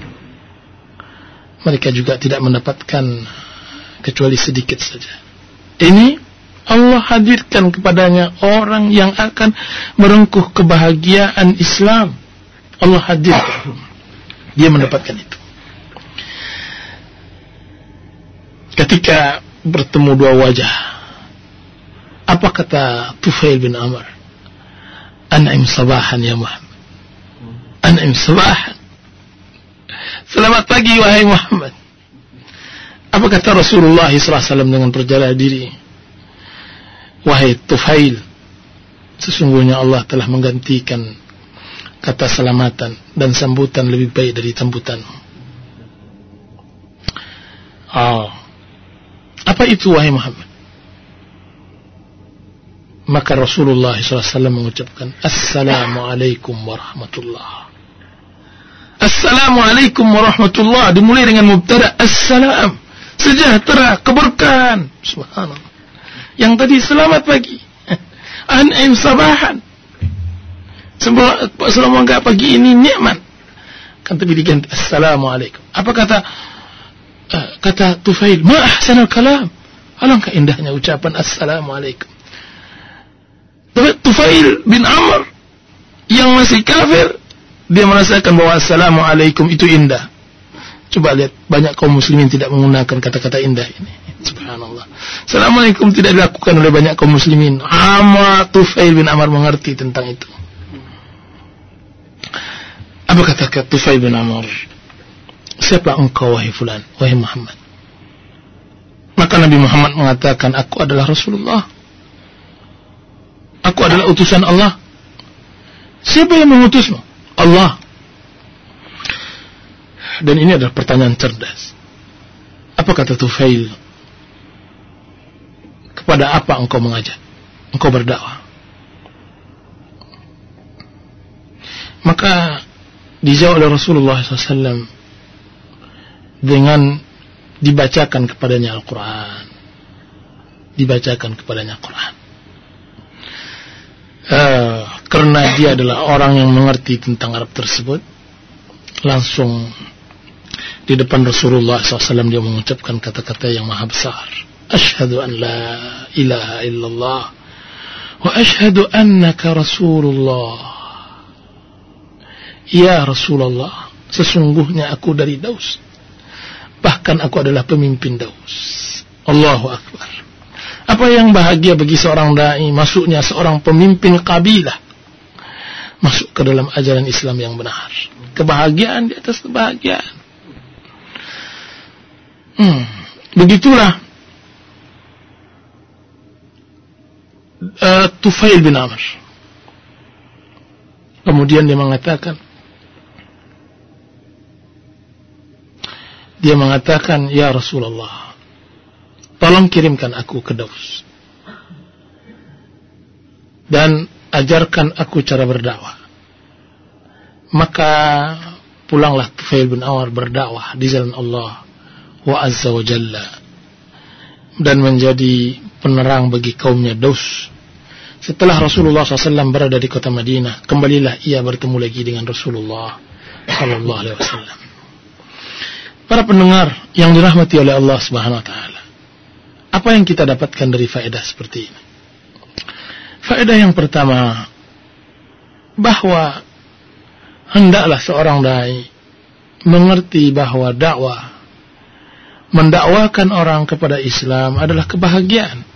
A: Mereka juga tidak mendapatkan kecuali sedikit saja. Ini Allah hadirkan kepadanya orang yang akan merengkuh kebahagiaan Islam. Allah hadirkan. Dia mendapatkan itu. Ketika bertemu dua wajah, apa kata Tufail bin Amr? An'im sabahan ya Muhammad. An'im sabahan. Selamat pagi wahai Muhammad. Apa kata Rasulullah SAW dengan berjala diri? Wahai Tufail, sesungguhnya Allah telah menggantikan kata selamatan dan sambutan lebih baik dari sambutanmu. Apa itu wahai Muhammad? Maka Rasulullah SAW mengucapkan Assalamualaikum warahmatullah. Assalamualaikum warahmatullah dimulai dengan mubtada assalam, sejahtera, keberkahan. Subhanallah. Yang tadi selamat pagi, an'im sabahan, semoga pagi ini nikmat, kan tapi diganti assalamualaikum. Apa kata Tufail? Ma ahsanal kalam. Alangkah indahnya ucapan assalamualaikum. Tufail bin Amr yang masih kafir, dia merasakan bahwa assalamualaikum itu indah. Coba lihat, banyak kaum muslimin tidak menggunakan kata-kata indah ini. Subhanallah. Assalamualaikum tidak dilakukan oleh banyak kaum muslimin. Tufail bin Amr mengerti tentang itu. Apa kata Tufail bin Amr? Siapa engkau wahai fulan, wahai Muhammad? Maka Nabi Muhammad mengatakan, aku adalah Rasulullah. Aku adalah utusan Allah. Siapa yang mengutusmu? Allah. Dan ini adalah pertanyaan cerdas. Apa kata Tufail? Kepada apa engkau mengajak? Engkau berdakwah. Maka dijawab oleh Rasulullah SAW dengan dibacakan kepadanya Al-Quran. Dibacakan kepadanya Al-Quran. Karena dia adalah orang yang mengerti tentang Arab tersebut, langsung di depan Rasulullah SAW dia mengucapkan kata-kata yang maha besar. Ashhadu an la ilaha illallah wa ashhadu annaka Rasulullah. Ya Rasulullah, sesungguhnya aku dari Daus, bahkan aku adalah pemimpin Daus. Allahu Akbar. Apa yang bahagia bagi seorang da'i, masuknya seorang pemimpin kabilah masuk ke dalam ajaran Islam yang benar. kebahagiaan di atas kebahagiaan. Begitulah Tufail bin Amr. Kemudian dia mengatakan, ya Rasulullah, tolong kirimkan aku ke Daus dan ajarkan aku cara berdakwah. Maka pulanglah Tufail bin Amr berdakwah di jalan Allah wa azza wa jalla dan menjadi penerang bagi kaumnya Daus. Setelah Rasulullah SAW berada di kota Madinah, kembalilah ia bertemu lagi dengan Rasulullah SAW. Para pendengar yang dirahmati oleh Allah Subhanahu wa taala, apa yang kita dapatkan dari faedah seperti ini? Faedah yang pertama, bahwa hendaklah seorang dai mengerti bahwa dakwah, mendakwakan orang kepada Islam adalah kebahagiaan.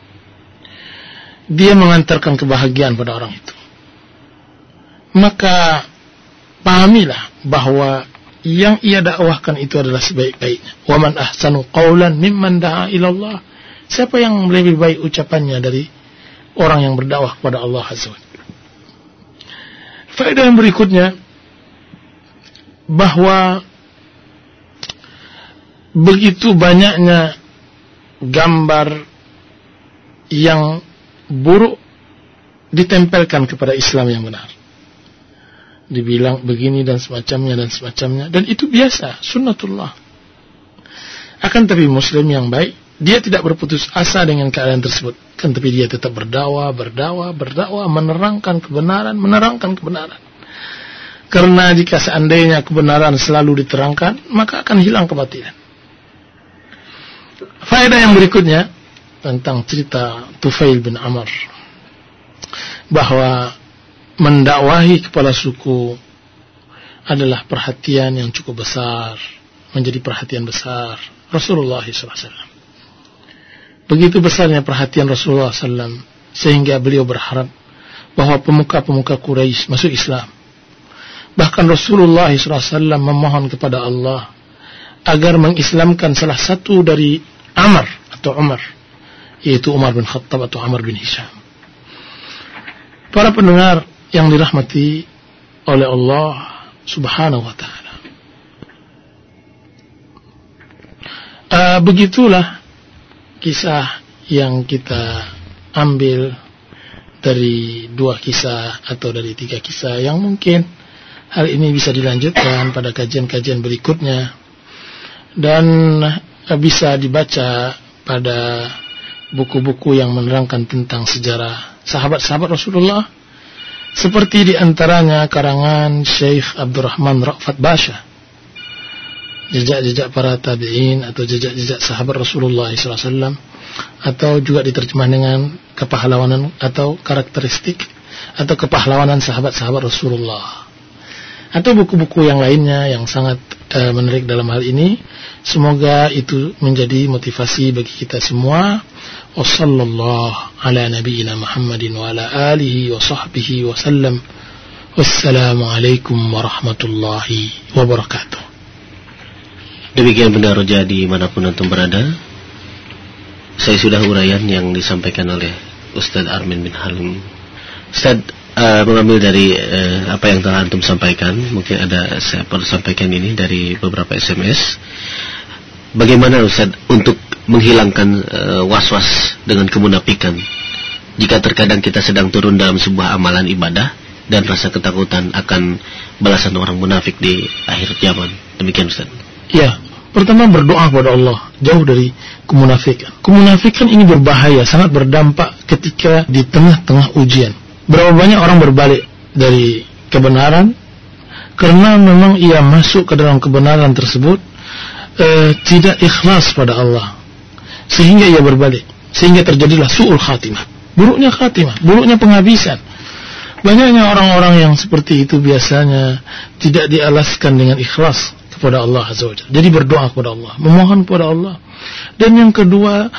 A: Dia mengantarkan kebahagiaan pada orang itu. Maka pahamilah bahwa yang ia dakwahkan itu adalah sebaik-baiknya. Wa man ahsanu qawlan mimman da'a ila Allah. Siapa yang lebih baik ucapannya dari orang yang berdakwah kepada Allah Azza wa Jalla. Faedah yang berikutnya, bahwa begitu banyaknya gambar yang buruk ditempelkan kepada Islam yang benar. Dibilang begini dan semacamnya, dan itu biasa, sunnatullah. Akan tapi Muslim yang baik, dia tidak berputus asa dengan keadaan tersebut. Kan tapi dia tetap berdakwah, menerangkan kebenaran. Karena jika seandainya kebenaran selalu diterangkan, maka akan hilang kebatilan. Faedah yang berikutnya tentang cerita Tufail bin Amr, bahwa mendakwahi kepala suku adalah perhatian yang cukup besar, menjadi perhatian besar Rasulullah SAW. Begitu besarnya perhatian Rasulullah SAW sehingga beliau berharap bahwa pemuka-pemuka Quraisy masuk Islam. Bahkan Rasulullah SAW memohon kepada Allah agar mengislamkan salah satu dari Umar, yaitu Umar bin Khattab atau Amr bin Hisham. Para pendengar yang dirahmati oleh Allah Subhanahu wa taala, begitulah kisah yang kita ambil dari 2 kisah atau dari 3 kisah yang mungkin hal ini bisa dilanjutkan pada kajian-kajian berikutnya dan bisa dibaca pada buku-buku yang menerangkan tentang sejarah sahabat-sahabat Rasulullah, seperti diantaranya karangan Syekh Abdurrahman Ra'fat Basha, jejak-jejak para tabi'in atau jejak-jejak sahabat Rasulullah SAW, atau juga diterjemah dengan kepahlawanan atau karakteristik atau kepahlawanan sahabat-sahabat Rasulullah, atau buku-buku yang lainnya yang sangat menarik dalam hal ini. Semoga itu menjadi motivasi bagi kita semua. Wassallallahu ala nabiyyina Muhammadin wa ala alihi wa sahbihi wa sallam. Wassalamualaikum warahmatullahi wabarakatuh.
B: Demikian pendengar Roja dimanapun antum berada, saya sudah uraian yang disampaikan oleh Ustadz Armin bin Halim. Ustadz mengambil dari apa yang telah antum sampaikan, mungkin ada saya perlu sampaikan ini dari beberapa SMS. Bagaimana Ustaz untuk menghilangkan was-was dengan kemunafikan jika terkadang kita sedang turun dalam sebuah amalan ibadah dan rasa ketakutan akan balasan orang munafik di akhir zaman? Demikian Ustaz.
A: Ya, pertama berdoa kepada Allah jauh dari kemunafikan. Kemunafikan ini berbahaya, sangat berdampak ketika di tengah-tengah ujian. Berapa banyak orang berbalik dari kebenaran karena memang ia masuk ke dalam kebenaran tersebut tidak ikhlas pada Allah, sehingga ia berbalik, sehingga terjadilah su'ul khatimah, buruknya khatimah, buruknya penghabisan. Banyaknya orang-orang yang seperti itu biasanya tidak dialaskan dengan ikhlas kepada Allah Azza wa Jalla. Jadi berdoa kepada Allah, memohon kepada Allah. Dan yang kedua,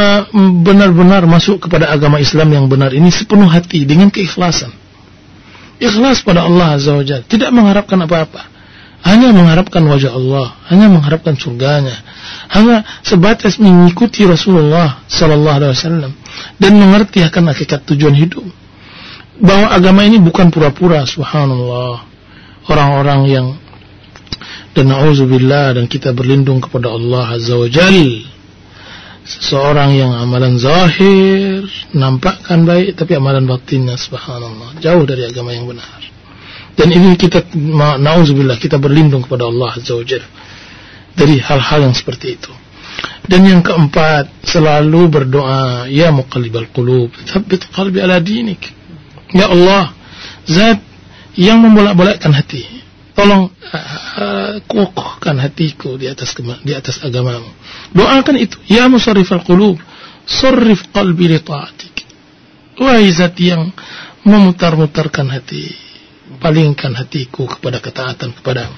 A: benar-benar masuk kepada agama Islam yang benar ini sepenuh hati dengan keikhlasan. Ikhlas pada Allah Azza wa Jalla, tidak mengharapkan apa-apa, hanya mengharapkan wajah Allah, hanya mengharapkan surganya, hanya sebatas mengikuti Rasulullah sallallahu alaihi wasallam dan mengerti akan hakikat tujuan hidup. Bahwa agama ini bukan pura-pura, subhanallah. Orang-orang yang, dan na'udzubillah, dan kita berlindung kepada Allah Azza wa Jalla, seseorang yang amalan zahir nampakkan baik, tapi amalan batinnya subhanallah jauh dari agama yang benar. Dan ini kita na'udzubillah, kita berlindung kepada Allah Azza wa Jalla dari hal-hal yang seperti itu. Dan yang keempat, selalu berdoa, ya muqallibal qulub, tsabbit qalbi ala dinik. Ya Allah, zat yang membolak-balikkan hati, tolong kokohkan hatiku di atas agamamu. Doakan itu, ya musarrifal qulub, sarrif qalbi li ta'atik. Wahai zat yang memutar-mutarkan hati, palingkan hatiku kepada ketaatan kepadamu.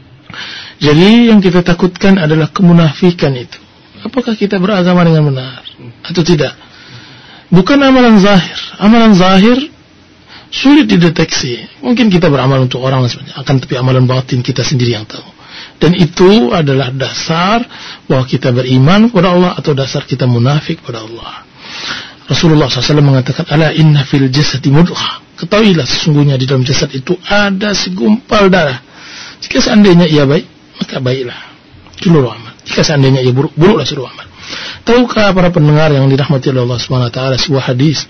A: Jadi yang kita takutkan adalah kemunafikan itu. Apakah kita beragama dengan benar atau tidak? Bukan amalan zahir. Amalan zahir sulit dideteksi. Mungkin kita beramal untuk orang lain, akan tapi amalan batin kita sendiri yang tahu. Dan itu adalah dasar bahwa kita beriman kepada Allah atau dasar kita munafik kepada Allah. Rasulullah SAW mengatakan, ala inna fil jasadi mudghah. Ketahuilah sesungguhnya di dalam jasad itu ada segumpal darah. Jika seandainya ia baik, maka baiklah seluruh amal. Jika seandainya ia buruk, buruklah seluruh amal. Tahukah para pendengar yang dirahmati oleh Allah SWT, sebuah hadis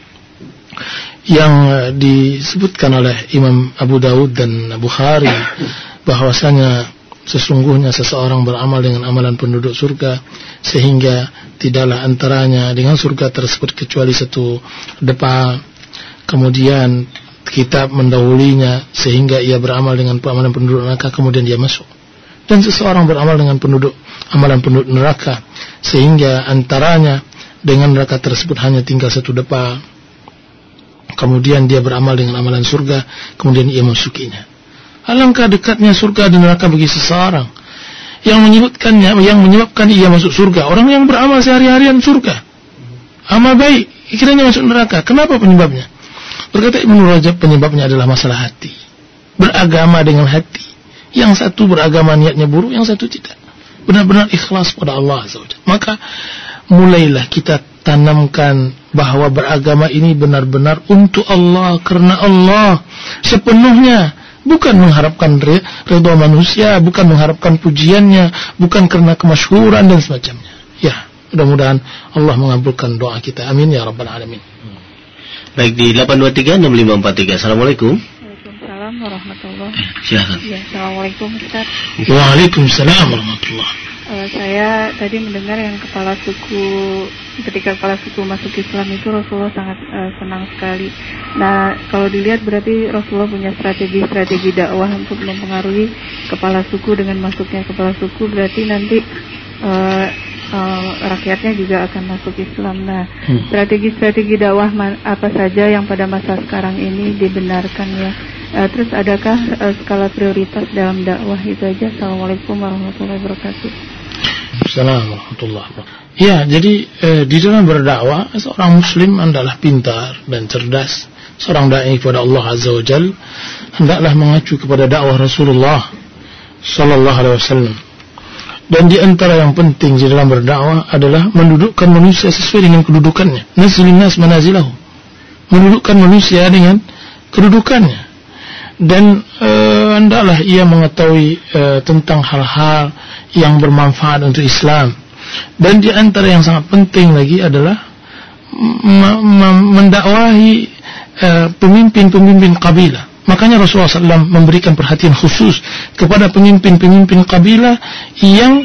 A: yang disebutkan oleh Imam Abu Dawud dan Bukhari, bahwasanya sesungguhnya seseorang beramal dengan amalan penduduk surga, sehingga tidaklah antaranya dengan surga tersebut kecuali satu depa. Kemudian kitab mendahulinya sehingga ia beramal dengan amalan penduduk neraka, kemudian dia masuk. Dan seseorang beramal dengan amalan penduduk neraka, sehingga antaranya dengan neraka tersebut hanya tinggal satu depa. Kemudian dia beramal dengan amalan surga, kemudian ia masukinya. Alangkah dekatnya surga dan neraka bagi seseorang yang menyebabkan ia masuk surga. Orang yang beramal sehari-harian surga, amal baik, kiranya masuk neraka. Kenapa penyebabnya? Berkata Ibnu Rajab, penyebabnya adalah masalah hati. Beragama dengan hati. Yang satu beragama niatnya buruk, yang satu tidak. Benar-benar ikhlas pada Allah Azza wa Jalla. Maka mulailah kita tanamkan bahwa beragama ini benar-benar untuk Allah, karena Allah sepenuhnya, bukan mengharapkan ridha manusia, bukan mengharapkan pujiannya, bukan karena kemasyhuran dan semacamnya. Ya, mudah-mudahan Allah mengabulkan doa kita. Amin ya rabbal alamin.
B: Baik, di 8236543. Assalamualaikum.
C: Waalaikumsalam warahmatullahi wabarakatuh.
B: Silakan.
C: Ya, assalamualaikum Ustaz.
A: Waalaikumsalam warahmatullahi.
C: Saya tadi mendengar yang ketika kepala suku masuk Islam itu Rasulullah sangat senang sekali. Nah, kalau dilihat berarti Rasulullah punya strategi dakwah untuk mempengaruhi kepala suku. Dengan masuknya kepala suku berarti nanti rakyatnya juga akan masuk Islam. Nah, strategi dakwah apa saja yang pada masa sekarang ini dibenarkan ya? Terus adakah skala prioritas dalam dakwah? Itu aja. Assalamualaikum warahmatullahi wabarakatuh.
A: Assalamualaikum warahmatullahi wabarakatuh. Ya, jadi di dalam berdakwah seorang muslim hendaklah pintar dan cerdas. Seorang dai kepada Allah Azza wa Jalla hendaklah mengacu kepada dakwah Rasulullah sallallahu alaihi wasallam. Dan di antara yang penting di dalam berdakwah adalah mendudukkan manusia sesuai dengan kedudukannya. Nazilun nas manazilahu. Mendudukkan manusia dengan kedudukannya. Dan hendaklah ia mengetahui tentang hal-hal yang bermanfaat untuk Islam. Dan di antara yang sangat penting lagi adalah mendakwahi pemimpin-pemimpin kabilah. Makanya Rasulullah SAW memberikan perhatian khusus kepada pemimpin-pemimpin kabilah yang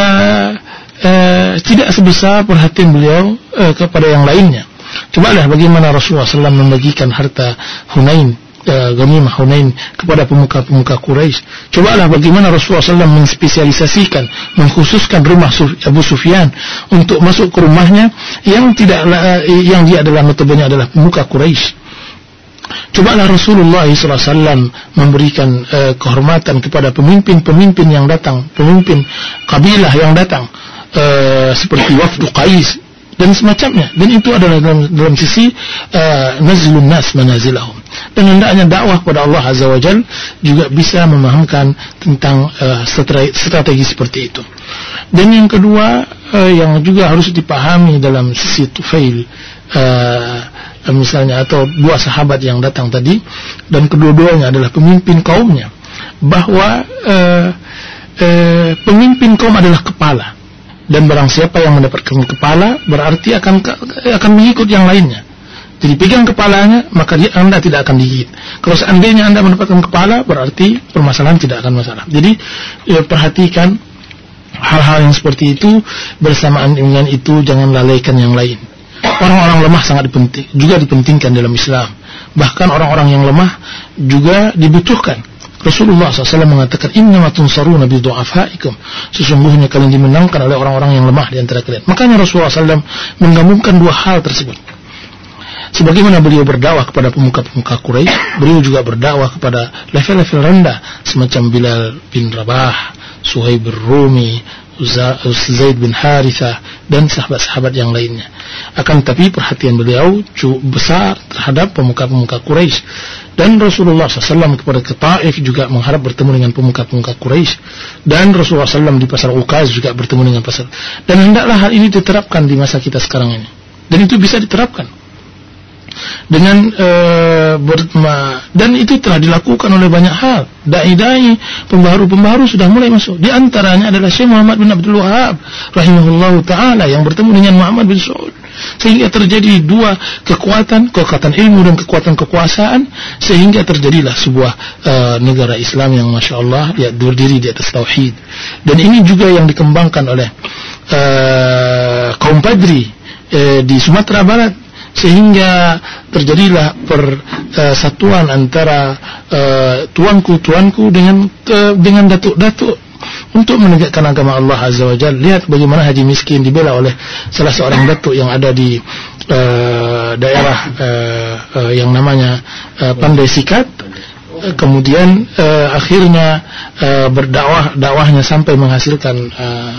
A: tidak sebesar perhatian beliau kepada yang lainnya. Cobalah bagaimana Rasulullah SAW membagikan harta Hunain, ghanimah Hunain kepada pemuka-pemuka Quraisy. Cobalah bagaimana Rasulullah SAW menspesialisasikan, mengkhususkan rumah Abu Sufyan untuk masuk ke rumahnya yang dia adalah notabene adalah pemuka Quraisy. Cobalah Rasulullah SAW memberikan kehormatan kepada pemimpin-pemimpin yang datang, pemimpin kabilah yang datang, seperti Wafdu Qais dan semacamnya. Dan itu adalah dalam sisi nazilun nas manazilahum. Dan dan hendaknya dakwah kepada Allah Azza wa Jalla juga bisa memahamkan tentang strategi seperti itu. Dan yang kedua yang juga harus dipahami dalam sisi Tufail misalnya, atau dua sahabat yang datang tadi, dan kedua-duanya adalah pemimpin kaumnya, bahwa pemimpin kaum adalah kepala, dan barang siapa yang mendapatkan kepala berarti akan mengikut yang lainnya. Jadi pegang kepalanya, maka Anda tidak akan digigit. Kalau seandainya Anda mendapatkan kepala, berarti permasalahan tidak akan masalah. Jadi perhatikan hal-hal yang seperti itu. Bersamaan dengan itu, jangan lalaikan yang lain. Orang-orang lemah sangat juga dipentingkan dalam Islam. Bahkan orang-orang yang lemah juga dibutuhkan. Rasulullah SAW mengatakan, innama tunsaruna bi du'afaikum, sesungguhnya kalian dimenangkan oleh orang-orang yang lemah di antara kalian. Makanya Rasulullah SAW menggabungkan dua hal tersebut. Sebagaimana beliau berdakwah kepada pemuka-pemuka Quraisy, beliau juga berdakwah kepada level-level rendah semacam Bilal bin Rabah, Suhaib bin Rumi, Zaid bin Harithah, dan sahabat-sahabat yang lainnya. Akan tetapi perhatian beliau cukup besar terhadap pemuka-pemuka Quraisy. Dan Rasulullah SAW kepada Taif juga mengharap bertemu dengan pemuka-pemuka Quraisy. Dan Rasulullah SAW di pasar Uqaz juga bertemu dengan pasar. Dan hendaklah hal ini diterapkan di masa kita sekarang ini. Dan itu bisa diterapkan dengan dan itu telah dilakukan oleh banyak hal. Dai-dai, pembaharu sudah mulai masuk. Di antaranya adalah Syekh Muhammad bin Abdul Wahhab rahimahullahu taala yang bertemu dengan Muhammad bin Saud, sehingga terjadi dua kekuatan ilmu dan kekuatan kekuasaan, sehingga terjadilah sebuah negara Islam yang masya Allah dia berdiri di atas tauhid. Dan ini juga yang dikembangkan oleh kaum Padri di Sumatera Barat, sehingga terjadilah persatuan antara tuanku dengan datuk-datuk untuk menegakkan agama Allah Azza wa Jalla. Lihat bagaimana Haji Miskin dibela oleh salah seorang datuk yang ada di daerah yang namanya Pandai Sikat. Kemudian akhirnya dakwahnya sampai menghasilkan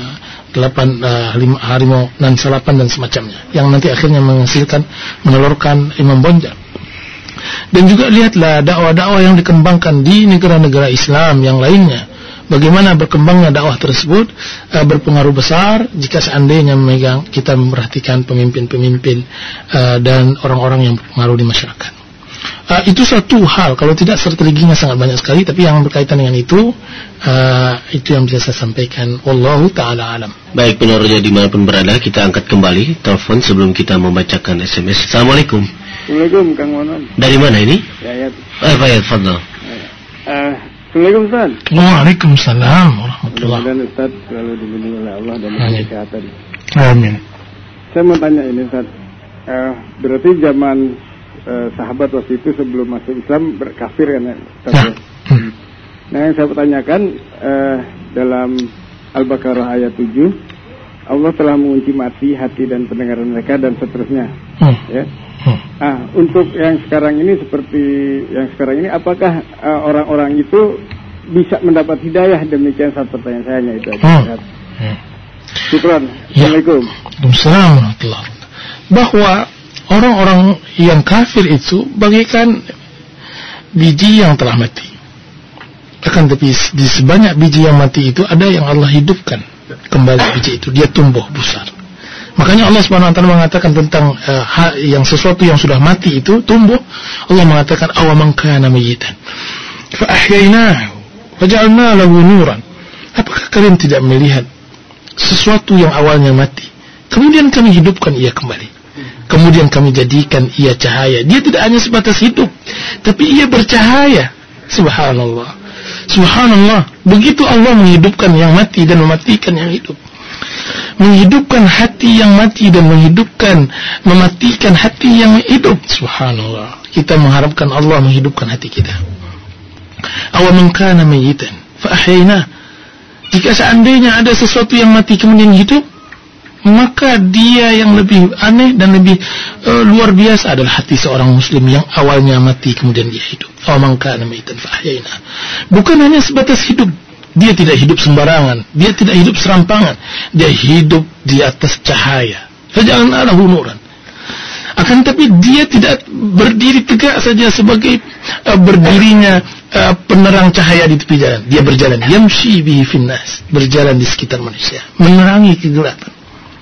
A: 8 harimau dan salapan dan semacamnya, yang nanti akhirnya menelurkan Imam Bonjol. Dan juga lihatlah dakwah-dakwah yang dikembangkan di negara-negara Islam yang lainnya, bagaimana berkembangnya dakwah tersebut berpengaruh besar jika seandainya kita memperhatikan pemimpin-pemimpin dan orang-orang yang berpengaruh di masyarakat. Itu satu hal. Kalau tidak, strateginya sangat banyak sekali, tapi yang berkaitan dengan itu yang bisa saya sampaikan. Wallahu ta'ala alam.
B: Baik, pendengar Roja dimanapun berada, kita angkat kembali telepon sebelum kita membacakan SMS. Assalamualaikum.
D: Assalamualaikum, Kang Monon.
B: Dari mana ini?
D: Yayat.
B: Pak Yayat, fadhal.
D: Assalamualaikum, Ustaz.
A: Waalaikumsalam warahmatullahi.
D: Mudah-mudahan Ustaz selalu dilindungi oleh Allah dan kesehatan.
A: Amin.
D: Saya mau tanya ini, Ustaz. Berarti zaman sahabat waktu itu sebelum masuk Islam berkafir kan ya? Nah, yang saya pertanyakan dalam Al-Baqarah ayat 7, Allah telah mengunci mati, hati dan pendengaran mereka dan seterusnya. Ya. Untuk yang sekarang ini apakah orang-orang itu bisa mendapat hidayah? Demikian satu pertanyaan saya itu aja. Syukran. Assalamualaikum.
A: Waalaikumsalam warahmatullahi wabarakatuh. Bahwa orang-orang yang kafir itu bagaikan biji yang telah mati. Akan tapi di sebanyak biji yang mati itu ada yang Allah hidupkan kembali biji itu, dia tumbuh besar. Makanya Allah Subhanahu wa taala mengatakan tentang yang sesuatu yang sudah mati itu tumbuh. Allah mengatakan awaman kana mayyitan fa ahyainahu faj'alna lahu nuran. Apakah kalian tidak melihat sesuatu yang awalnya mati, kemudian kami hidupkan ia kembali, kemudian kami jadikan ia cahaya. Dia tidak hanya sebatas hidup, tapi ia bercahaya. Subhanallah, subhanallah. Begitu Allah menghidupkan yang mati dan mematikan yang hidup, menghidupkan hati yang mati dan mematikan hati yang hidup. Subhanallah. Kita mengharapkan Allah menghidupkan hati kita. Awaman kana mayyitan fa ahyaina. Jika seandainya ada sesuatu yang mati kemudian hidup, maka dia yang lebih aneh dan lebih luar biasa adalah hati seorang muslim yang awalnya mati kemudian dia hidup. Awaman kana mayyitan fa ahyaina. Bukan hanya sebatas hidup. Dia tidak hidup sembarangan, dia tidak hidup serampangan, dia hidup di atas cahaya. Faj'alna lahu nuran. Akan tapi dia tidak berdiri tegak saja sebagai berdirinya penerang cahaya di tepi jalan. Dia berjalan, yamshi bihi finnas, berjalan di sekitar manusia, menerangi kegelapan.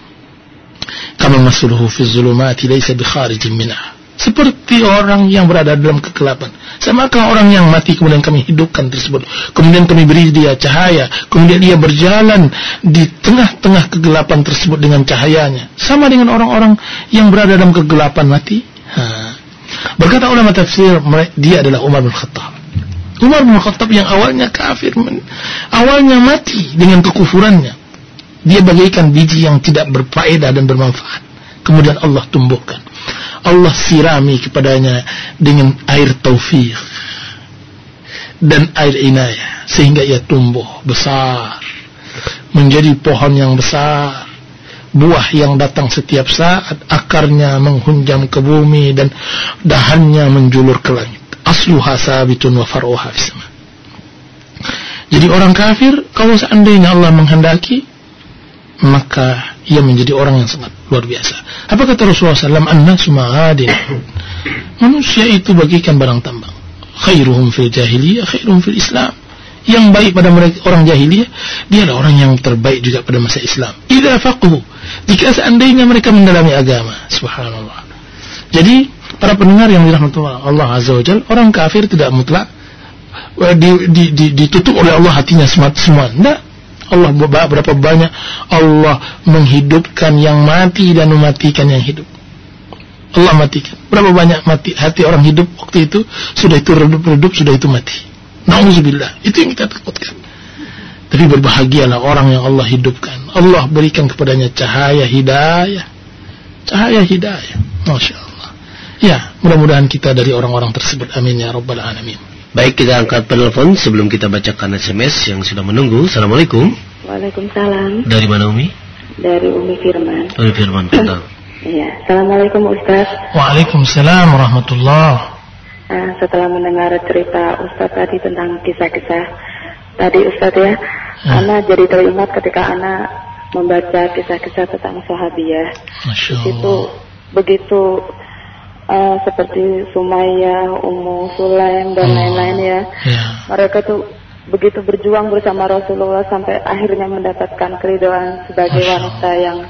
A: Kama masuluhu fi zulumati laysa bi kharijin minha, seperti orang yang berada dalam kegelapan. Samakah orang yang mati kemudian kami hidupkan tersebut, kemudian kami beri dia cahaya, kemudian dia berjalan di tengah-tengah kegelapan tersebut dengan cahayanya, sama dengan orang-orang yang berada dalam kegelapan mati. Berkata ulama tafsir, dia adalah Umar bin Khattab. Umar bin Khattab yang awalnya kafir, awalnya mati dengan kekufurannya. Dia bagaikan biji yang tidak berfaedah dan bermanfaat, kemudian Allah tumbuhkan, Allah sirami kepadanya dengan air taufik dan air inayah, sehingga ia tumbuh besar menjadi pohon yang besar, buah yang datang setiap saat, akarnya menghunjam ke bumi dan dahannya menjulur ke langit. Asluha sabitun wa far'uha fis sama. Jadi orang kafir, kalau seandainya Allah menghendaki, maka ia menjadi orang yang sangat luar biasa. Apa kata Rasulullah SAW? An-nasu ma'adin, manusia itu bagikan barang tambang. Khairuhum fil jahiliyah, khairuhum fil Islam. Yang baik pada mereka orang jahiliyah, dia adalah orang yang terbaik juga pada masa Islam. Idza faqahu, jika seandainya mereka mendalami agama. Subhanallah. Jadi para pendengar yang dirahmati Allah Azza wa Jalla, orang kafir tidak mutlak ditutup oleh Allah hatinya semua. Tidak. Allah berapa banyak Allah menghidupkan yang mati dan mematikan yang hidup. Allah matikan. Berapa banyak hati orang hidup waktu itu, sudah itu redup, sudah itu mati. Na'udzubillah. Itu yang kita takutkan. Tapi berbahagialah orang yang Allah hidupkan. Allah berikan kepadanya cahaya hidayah. Cahaya hidayah. Masya Allah. Ya, mudah-mudahan kita dari orang-orang tersebut. Amin ya rabbal alamin.
B: Baik, kita angkat penelpon sebelum kita bacakan SMS yang sudah menunggu. Assalamualaikum.
C: Waalaikumsalam.
B: Dari mana Umi?
C: Dari Umi Firman.
B: Umi Firman, betul.
C: Iya. Assalamualaikum Ustaz.
A: Waalaikumsalam warahmatullahi.
C: Setelah mendengar cerita Ustaz tadi tentang kisah-kisah tadi Ustaz ya, Ana jadi teringat ketika Ana membaca kisah-kisah tentang Sahabiyah.
A: Masya Allah.
C: Itu begitu seperti Sumayyah, Ummu Sulaim dan lain-lain ya. Mereka tuh begitu berjuang bersama Rasulullah sampai akhirnya mendapatkan keridhaan sebagai wanita yang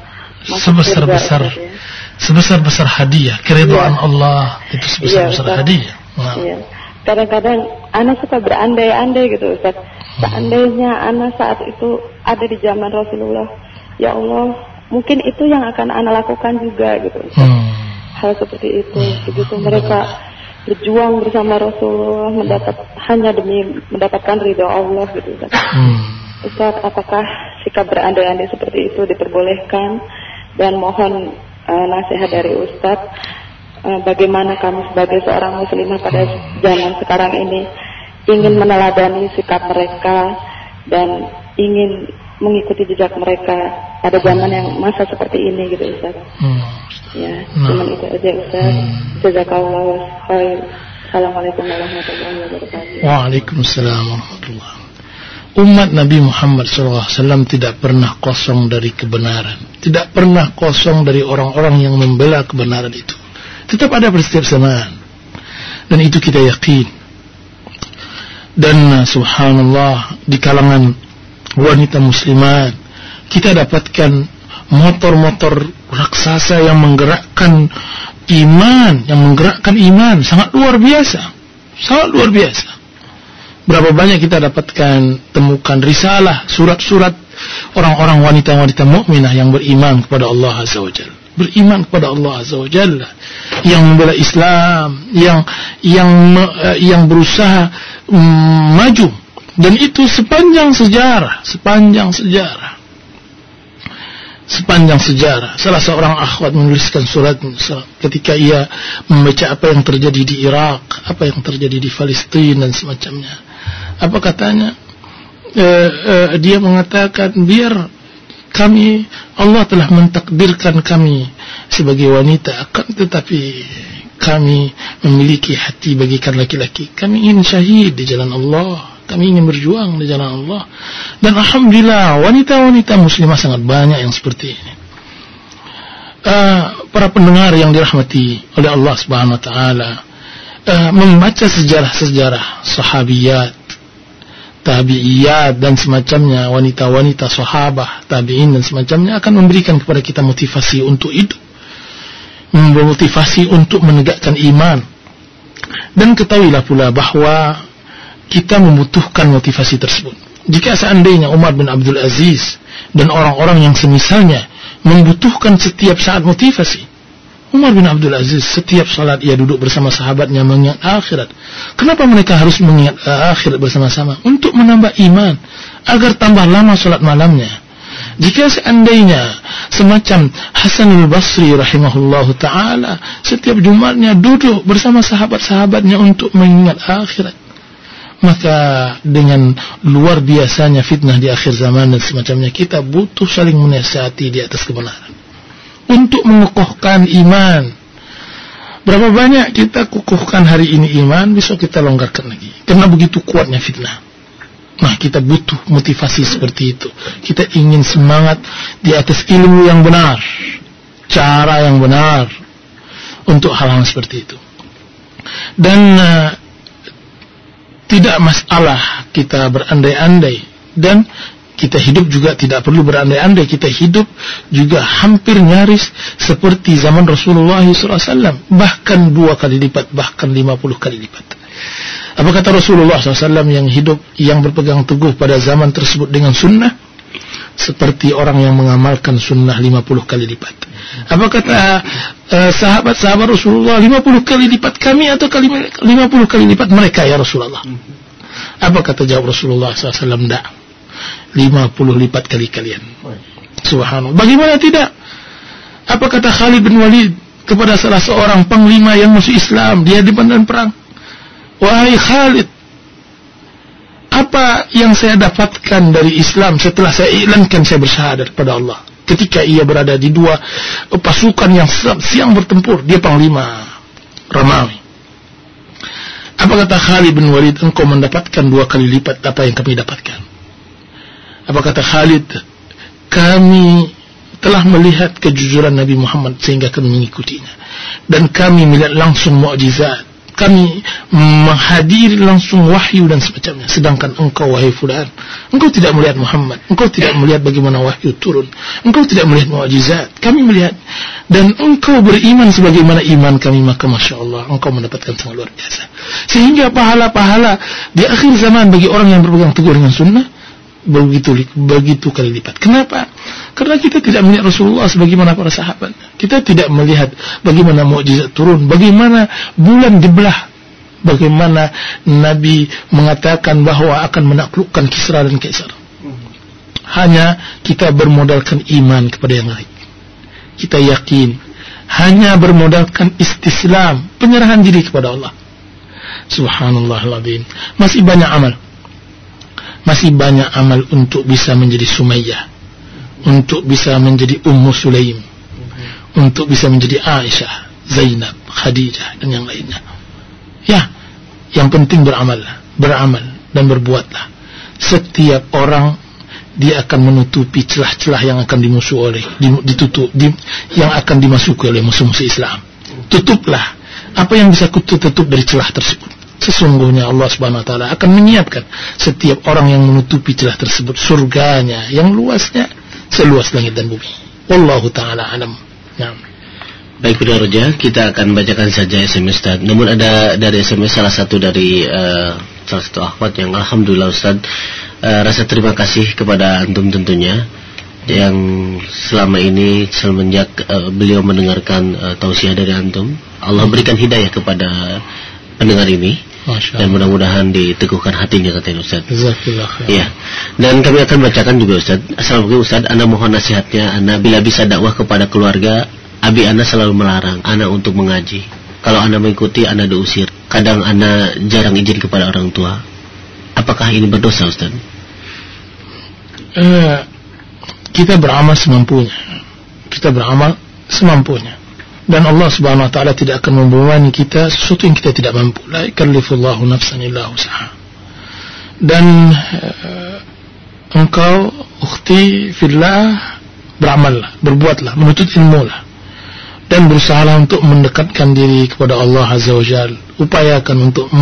C: sebesar-besar hadiah. Keridhaan Allah itu sebesar-besar hadiah. Iya. Kadang-kadang Ana suka berandai-andai gitu Ustaz. Seandainya Ana saat itu ada di zaman Rasulullah, ya Allah, mungkin itu yang akan Ana lakukan juga gitu Ustaz. Hal seperti itu, begitu mereka berjuang bersama Rasulullah hanya demi mendapatkan ridha Allah gitu Ustaz. Ustaz, apakah sikap berandai-andai seperti itu diperbolehkan? Dan mohon nasihat dari Ustaz, bagaimana kami sebagai seorang muslimah pada zaman sekarang ini ingin meneladani sikap mereka dan ingin mengikuti jejak mereka pada zaman yang masa seperti ini gitu Ustaz. Ya, cuma itu aja Ustaz. Jazakallahu khair. Assalamualaikum warahmatullahi wabarakatuh. Waalaikumsalam warahmatullahi wabarakatuh. Umat Nabi Muhammad SAW tidak pernah kosong dari kebenaran, tidak pernah kosong dari orang-orang yang membela kebenaran itu. Tetap ada pada setiap zaman, dan itu kita yakin. Dan subhanallah, di kalangan wanita muslimat kita dapatkan motor-motor raksasa yang menggerakkan iman, sangat luar biasa, sangat luar biasa. Berapa banyak kita dapatkan, temukan risalah, surat-surat orang-orang wanita-wanita mukminah yang beriman kepada Allah Azza wa Jalla, beriman kepada Allah Azza wa Jalla, yang membela Islam, yang berusaha maju, dan itu sepanjang sejarah. Salah seorang akhwat menuliskan surat ketika ia membaca apa yang terjadi di Irak, apa yang terjadi di Palestina dan semacamnya. Apa katanya? Dia mengatakan, biar kami, Allah telah mentakdirkan kami sebagai wanita, akan tetapi kami memiliki hati bagikan laki-laki. Kami ingin syahid di jalan Allah, kami ingin berjuang di jalan Allah. Dan alhamdulillah wanita-wanita muslimah sangat banyak yang seperti ini.
A: para pendengar yang dirahmati oleh Allah Subhanahu wa taala, membaca sejarah-sejarah sahabiyat, tabi'iyat dan semacamnya, wanita-wanita sahabah, tabi'in dan semacamnya, akan memberikan kepada kita motivasi untuk hidup, memotivasi untuk menegakkan iman. Dan ketahuilah pula bahwa kita membutuhkan motivasi tersebut. Jika seandainya Umar bin Abdul Aziz dan orang-orang yang semisalnya membutuhkan setiap saat motivasi, Umar bin Abdul Aziz setiap salat ia duduk bersama sahabatnya mengingat akhirat. Kenapa mereka harus mengingat akhirat bersama-sama? Untuk menambah iman, agar tambah lama salat malamnya. Jika seandainya semacam Hasanul Basri rahimahullahu ta'ala setiap Jumatnya duduk bersama sahabat-sahabatnya untuk mengingat akhirat, maka dengan luar biasanya fitnah di akhir zaman dan semacamnya, kita butuh saling menasihati di atas kebenaran untuk mengukuhkan iman. Berapa banyak kita kukuhkan hari ini iman, besok kita longgarkan lagi, karena begitu kuatnya fitnah. Nah, kita butuh motivasi seperti itu. Kita ingin semangat di atas ilmu yang benar, cara yang benar untuk hal-hal seperti itu. Dan tidak masalah kita berandai-andai, dan kita hidup juga tidak perlu berandai-andai. Kita hidup juga hampir nyaris seperti zaman Rasulullah SAW, bahkan 2 kali lipat, bahkan 50 kali lipat. Apa kata Rasulullah SAW yang hidup, yang berpegang teguh pada zaman tersebut dengan sunnah? Seperti orang yang mengamalkan sunnah 50 kali lipat. Apa kata sahabat-sahabat Rasulullah, 50 kali lipat kami atau 50 kali lipat mereka ya Rasulullah? Apa kata jawab Rasulullah SAW? Tidak, 50 lipat kali kalian. Subhanallah. Bagaimana tidak? Apa kata Khalid bin Walid kepada salah seorang panglima yang masuk Islam, dia di medan perang? Wahai Khalid, apa yang saya dapatkan dari Islam setelah saya iklankan saya bersyahadat kepada Allah? Ketika ia berada di 2 pasukan yang siang bertempur, dia panglima Romawi. Apa kata Khalid bin Walid? Engkau mendapatkan 2 kali lipat apa yang kami dapatkan. Apa kata Khalid? Kami telah melihat kejujuran Nabi Muhammad sehingga kami mengikutinya, dan kami melihat langsung mukjizat, kami menghadiri langsung wahyu dan semacamnya. Sedangkan engkau, wahai fulan, engkau tidak melihat Muhammad, engkau tidak melihat bagaimana wahyu turun, engkau tidak melihat mukjizat, kami melihat, dan engkau beriman sebagaimana iman kami, maka Masya Allah, engkau mendapatkan sangat luar biasa. Sehingga pahala-pahala di akhir zaman bagi orang yang berpegang teguh dengan sunnah begitu kali lipat. Kenapa? Karena kita tidak melihat Rasulullah sebagaimana para sahabat. Kita tidak melihat bagaimana mukjizat turun, bagaimana bulan dibelah, bagaimana Nabi mengatakan bahwa akan menaklukkan Kisra dan Kaisar. Hanya kita bermodalkan iman kepada yang lain. Kita yakin hanya bermodalkan istislam, penyerahan diri kepada Allah. Subhanallahal-azim. Masih banyak amal. Masih banyak amal untuk bisa menjadi Sumayyah, untuk bisa menjadi Ummu Sulaim, untuk bisa menjadi Aisyah, Zainab, Khadijah dan yang lainnya. Ya, yang penting beramal dan berbuatlah. Setiap orang dia akan menutupi celah-celah yang akan yang akan dimasuki oleh musuh-musuh Islam. Tutuplah apa yang bisa tutup dari celah tersebut. Sesungguhnya Allah Subhanahu wa taala akan menyiapkan setiap orang yang menutupi celah tersebut surganya yang luasnya seluas langit dan bumi. Wallahu taala alam. Nah.
B: Baik, Bunda Roja, kita akan bacakan saja SMS Ustaz. Namun ada dari SMS salah satu dari salah satu akhwat yang alhamdulillah Ustaz, rasa terima kasih kepada antum tentunya yang selama ini semenjak beliau mendengarkan tausiah dari antum. Allah berikan hidayah kepada pendengar ini. Dan mudah-mudahan diteguhkan hatinya, katanya Ustaz. Iya. Dan kami akan bacakan juga Ustaz. Assalamualaikum Ustaz, ana mohon nasihatnya. Ana bila bisa dakwah kepada keluarga, abi ana selalu melarang ana untuk mengaji. Kalau ana mengikuti, ana diusir. Kadang ana jarang izin kepada orang tua. Apakah ini berdosa Ustaz?
A: Kita beramal semampunya. Dan Allah Subhanahu wa taala tidak akan membebani kita sesuatu yang kita tidak mampu. La yukallifullahu nafsan illa wus'aha. Dan engkau ukhti fillah, beramallah, berbuatlah, menuntut ilmulah. dan berusahalah untuk mendekatkan diri kepada Allah Azza wa Jalla. Upayakan untuk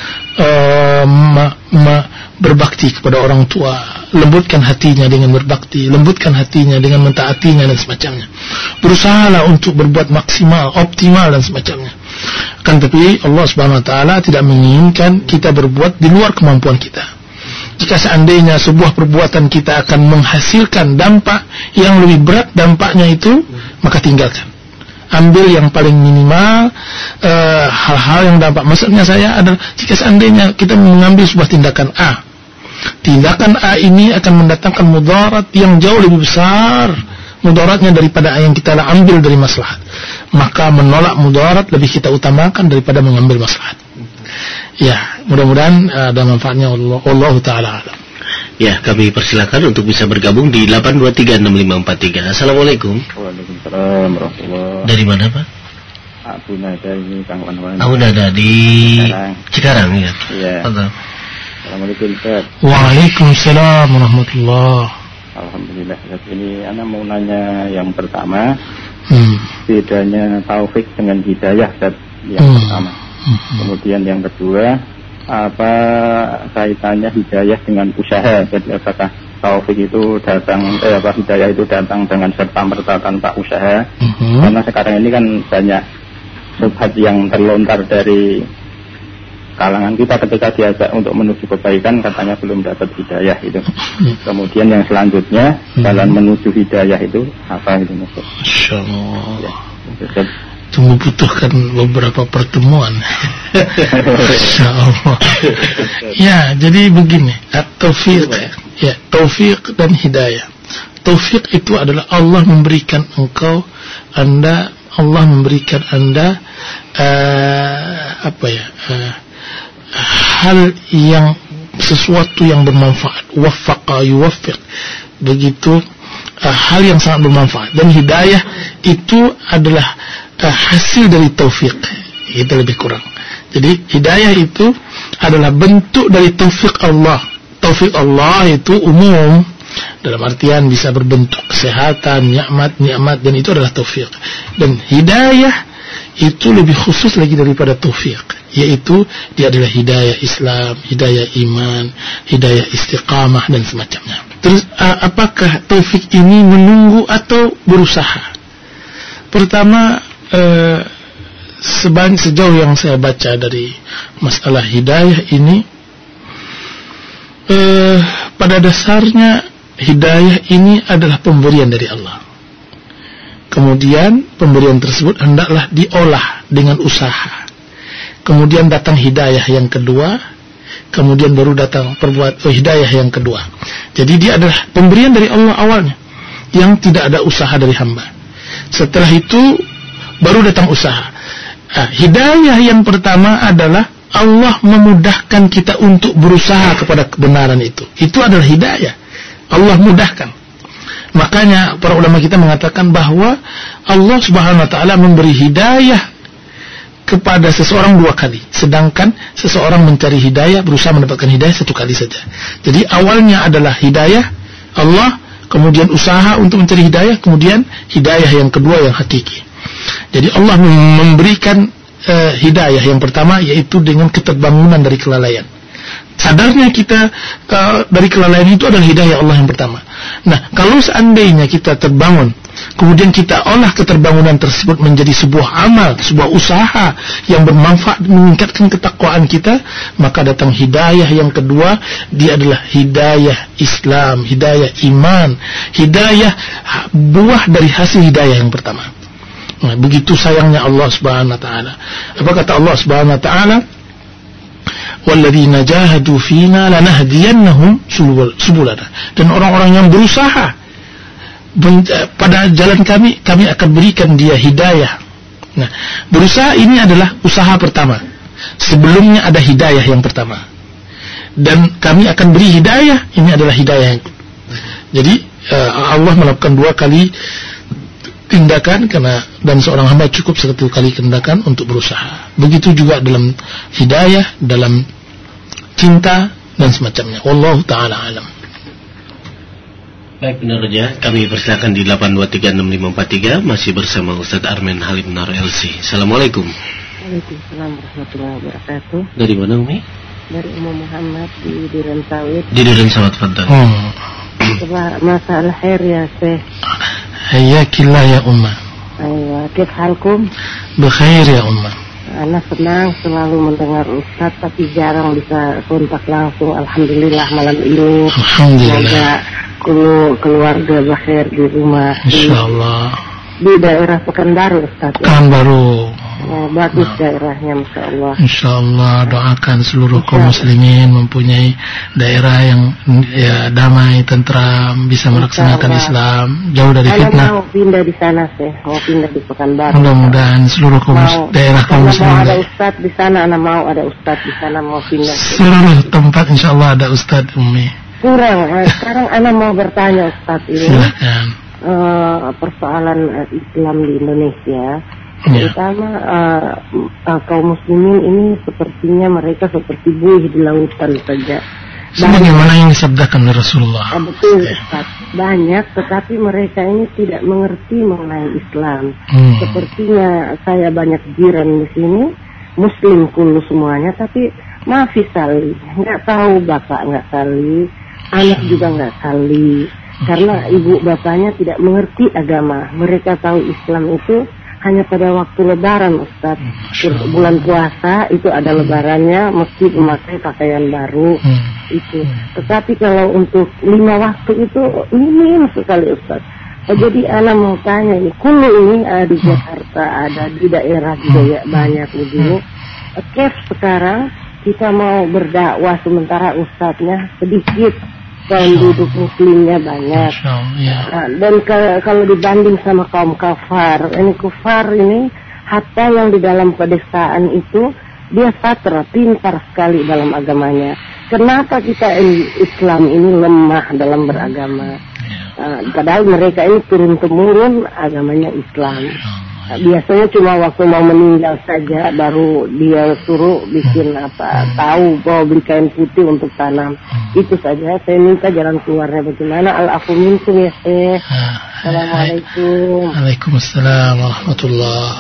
A: berbakti kepada orang tua, lembutkan hatinya dengan berbakti, lembutkan hatinya dengan mentaatinya dan semacamnya. Berusahalah untuk berbuat maksimal, optimal dan semacamnya. Akan tetapi Allah Subhanahu wa taala tidak menginginkan kita berbuat di luar kemampuan kita. Jika seandainya sebuah perbuatan kita akan menghasilkan dampak yang lebih berat dampaknya itu, maka tinggalkan. Ambil yang paling minimal, hal-hal yang dampak. Maksudnya saya adalah jika seandainya kita mengambil sebuah tindakan A, tindakan A ini akan mendatangkan mudarat yang jauh lebih besar mudaratnya daripada yang kita ambil dari maslahat, maka menolak mudarat lebih kita utamakan daripada mengambil maslahat. Ya, mudah-mudahan ada manfaatnya. Allah Ta'ala alam.
B: Ya, kami persilakan untuk bisa bergabung di 8236543. Assalamualaikum.
E: Waalaikumsalam warahmatullahi.
B: Dari mana, Pak?
E: Abu Nada ini, Kang Wanwan.
B: Abu Nada di Cikarang ya.
E: Iya. Assalamualaikum, Ustaz.
A: Waalaikumsalam warahmatullahi.
E: Alhamdulillah, Ustaz. Ini ana mau nanya yang pertama. Bedanya taufik dengan hidayah, Ustaz. Yang pertama. Kemudian yang kedua, apa kaitannya hidayah dengan usaha? Jadi apakah taufik itu datang, hidayah itu datang dengan serta-merta tanpa usaha? Karena sekarang ini kan banyak subhat yang terlontar dari kalangan kita ketika diajak untuk menuju kebaikan, katanya belum dapat hidayah itu. Kemudian yang selanjutnya, jalan menuju hidayah itu apa itu, Mas?
A: Insyaallah.
E: Ya,
A: itu membutuhkan beberapa pertemuan. Insyaallah. Ya, jadi begini, at-taufiq, ya, taufik dan hidayah. Taufik itu adalah Allah memberikan Anda hal yang sesuatu yang bermanfaat. Waffaqa yuwaffiq. Begitu hal yang sangat bermanfaat. Dan hidayah itu adalah hasil dari taufik. Itu lebih kurang. Jadi hidayah itu adalah bentuk dari taufik Allah. Taufik Allah itu umum, dalam artian bisa berbentuk kesehatan, nikmat, dan itu adalah taufik. Dan hidayah itu lebih khusus lagi daripada taufik, yaitu dia adalah hidayah Islam, hidayah iman, hidayah istiqamah dan semacamnya. Terus apakah taufik ini menunggu atau berusaha? Pertama, sejauh yang saya baca dari masalah hidayah ini, pada dasarnya hidayah ini adalah pemberian dari Allah. Kemudian pemberian tersebut hendaklah diolah dengan usaha. Kemudian datang hidayah yang kedua, kemudian baru datang hidayah yang kedua. Jadi dia adalah pemberian dari Allah awalnya, yang tidak ada usaha dari hamba. Setelah itu baru datang usaha. Hidayah yang pertama adalah Allah memudahkan kita untuk berusaha kepada kebenaran itu. Itu adalah hidayah. Allah mudahkan. Makanya para ulama kita mengatakan bahwa Allah Subhanahu wa taala memberi hidayah kepada seseorang 2 kali, sedangkan seseorang mencari hidayah, berusaha mendapatkan hidayah 1 kali saja. Jadi awalnya adalah hidayah Allah, kemudian usaha untuk mencari hidayah, kemudian hidayah yang kedua yang hakiki. Jadi Allah memberikan hidayah yang pertama, yaitu dengan keterbangunan dari kelalaian. Sadarnya kita dari kelalaian itu adalah hidayah Allah yang pertama. Nah, kalau seandainya kita terbangun, kemudian kita olah keterbangunan tersebut menjadi sebuah amal, sebuah usaha yang bermanfaat meningkatkan ketakwaan kita, maka datang hidayah yang kedua. Dia adalah hidayah Islam, hidayah iman, hidayah buah dari hasil hidayah yang pertama. Nah, begitu sayangnya Allah Subhanahu wa taala. Apa kata Allah Subhanahu wa taala? Walladzina jahadu fina lanahdiyannahum subulana. Dan orang-orang yang berusaha pada jalan kami akan berikan dia hidayah. Nah, berusaha ini adalah usaha pertama. Sebelumnya ada hidayah yang pertama. Dan kami akan beri hidayah, ini adalah hidayah yang. Jadi Allah melakukan 2 kali tindakan dan seorang hamba cukup 1 kali tindakan untuk berusaha. Begitu juga dalam hidayah, dalam cinta dan semacamnya. Wallahu ta'ala alam.
B: Baik penerja, kami persilakan di 8236543 masih bersama Ustaz Armen Halim Nar LC. Assalamualaikum.
F: Waalaikumsalam warahmatullahi wabarakatuh.
B: Dari mana Umi?
F: Dari Ummu Muhammad di Duren Sawit.
B: Di Duren Sawit, fadhal.
F: Masalah khair ya Syekh.
A: Hayyakillah ya Umma.
F: Aywa, kif halkum?
A: Bikhair ya Umma.
F: Ana senang selalu mendengar Ustaz, tapi jarang bisa kontak langsung. Alhamdulillah malam ini.
A: Alhamdulillah.
F: Semoga keluarga berakhir di rumah.
A: Insyaallah.
F: Di daerah Pekanbaru Ustaz.
A: Pekanbaru.
F: Bagus daerahnya, Masya Allah.
A: Insyaallah doakan seluruh kaum muslimin mempunyai daerah yang ya damai, tentram, bisa melaksanakan Islam, jauh dari fitnah.
F: Saya mau pindah di sana sih, mau pindah di Pekanbaru.
A: Mudah-mudahan seluruh daerah kaum muslimin.
F: Mau ada Ustaz di sana, anak mau ada Ustaz di sana, mau pindah.
A: Seluruh tempat insyaallah ada Ustaz Umi.
F: Kurang, sekarang anak mau bertanya Ustaz ini.
A: Silakan.
F: Persoalan Islam di Indonesia. Terutama kaum muslimin ini sepertinya mereka seperti buih di lautan saja.
A: Sebagaimana yang disabdakan oleh Rasulullah.
F: Betul Ustaz. Banyak, tetapi mereka ini tidak mengerti mengenai Islam. Sepertinya saya banyak jiran di sini, Muslim kullu semuanya, tapi maafi sali, nggak tahu bapak nggak sali, anak juga nggak sali, karena ibu bapaknya tidak mengerti agama. Mereka tahu Islam itu hanya pada waktu lebaran Ustaz. Bulan puasa itu ada lebarannya, mesti memakai pakaian baru itu. Tetapi kalau untuk 5 waktu itu minim sekali Ustaz. Jadi anak mau tanya ini, kulu ini ada di Jakarta, ada di daerah juga banyak begini. Kef sekarang kita mau berdakwah sementara Ustaznya sedikit, penduduk muslimnya banyak. Dan kalau dibanding sama kaum kafar, ini kufar ini, hatta yang di dalam pedesaan itu dia satra, pintar sekali dalam agamanya. Kenapa kita Islam ini lemah dalam beragama? Padahal mereka ini turun-temurun agamanya Islam. Biasanya cuma waktu mau meninggal saja baru dia suruh bikin tahu bahwa beli kain putih untuk tanam. Itu saja. Saya minta jalan keluarnya bagaimana. Al-afu minkum ya Syekh. Assalamualaikum.
A: Waalaikumsalam warahmatullah.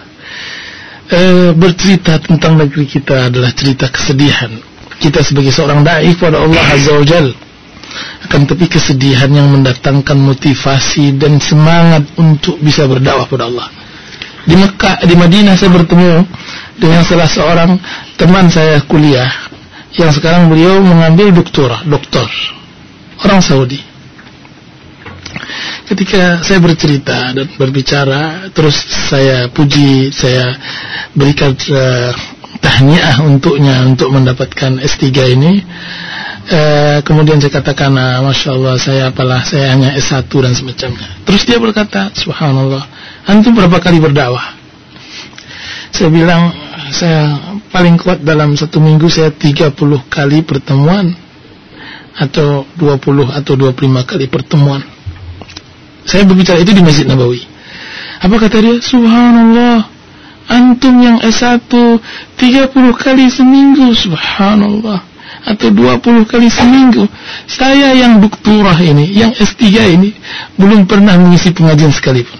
A: Bercerita tentang negeri kita adalah cerita kesedihan. Kita sebagai seorang dai kepada Allah Azza wa Jalla, akan tapi kesedihan yang mendatangkan motivasi dan semangat untuk bisa berdakwah kepada Allah. Di Mekah, di Madinah saya bertemu dengan salah seorang teman saya kuliah yang sekarang beliau mengambil doktor, orang Saudi. Ketika saya bercerita dan berbicara, terus saya puji, saya berikan tahniah untuknya untuk mendapatkan S3 ini. Kemudian saya katakan, Masya Allah, saya hanya S1 dan semacamnya. Terus dia berkata, Subhanallah, antum berapa kali berdakwah? Saya bilang, saya paling kuat dalam 1 minggu saya 30 kali pertemuan, atau 20 atau 25 kali pertemuan. Saya berbicara itu di Masjid Nabawi. Apa kata dia? Subhanallah, antum yang S1 30 kali seminggu, Subhanallah, atau 20 kali seminggu. Saya yang doktorah ini, yang S3 ini, belum pernah mengisi pengajian sekalipun.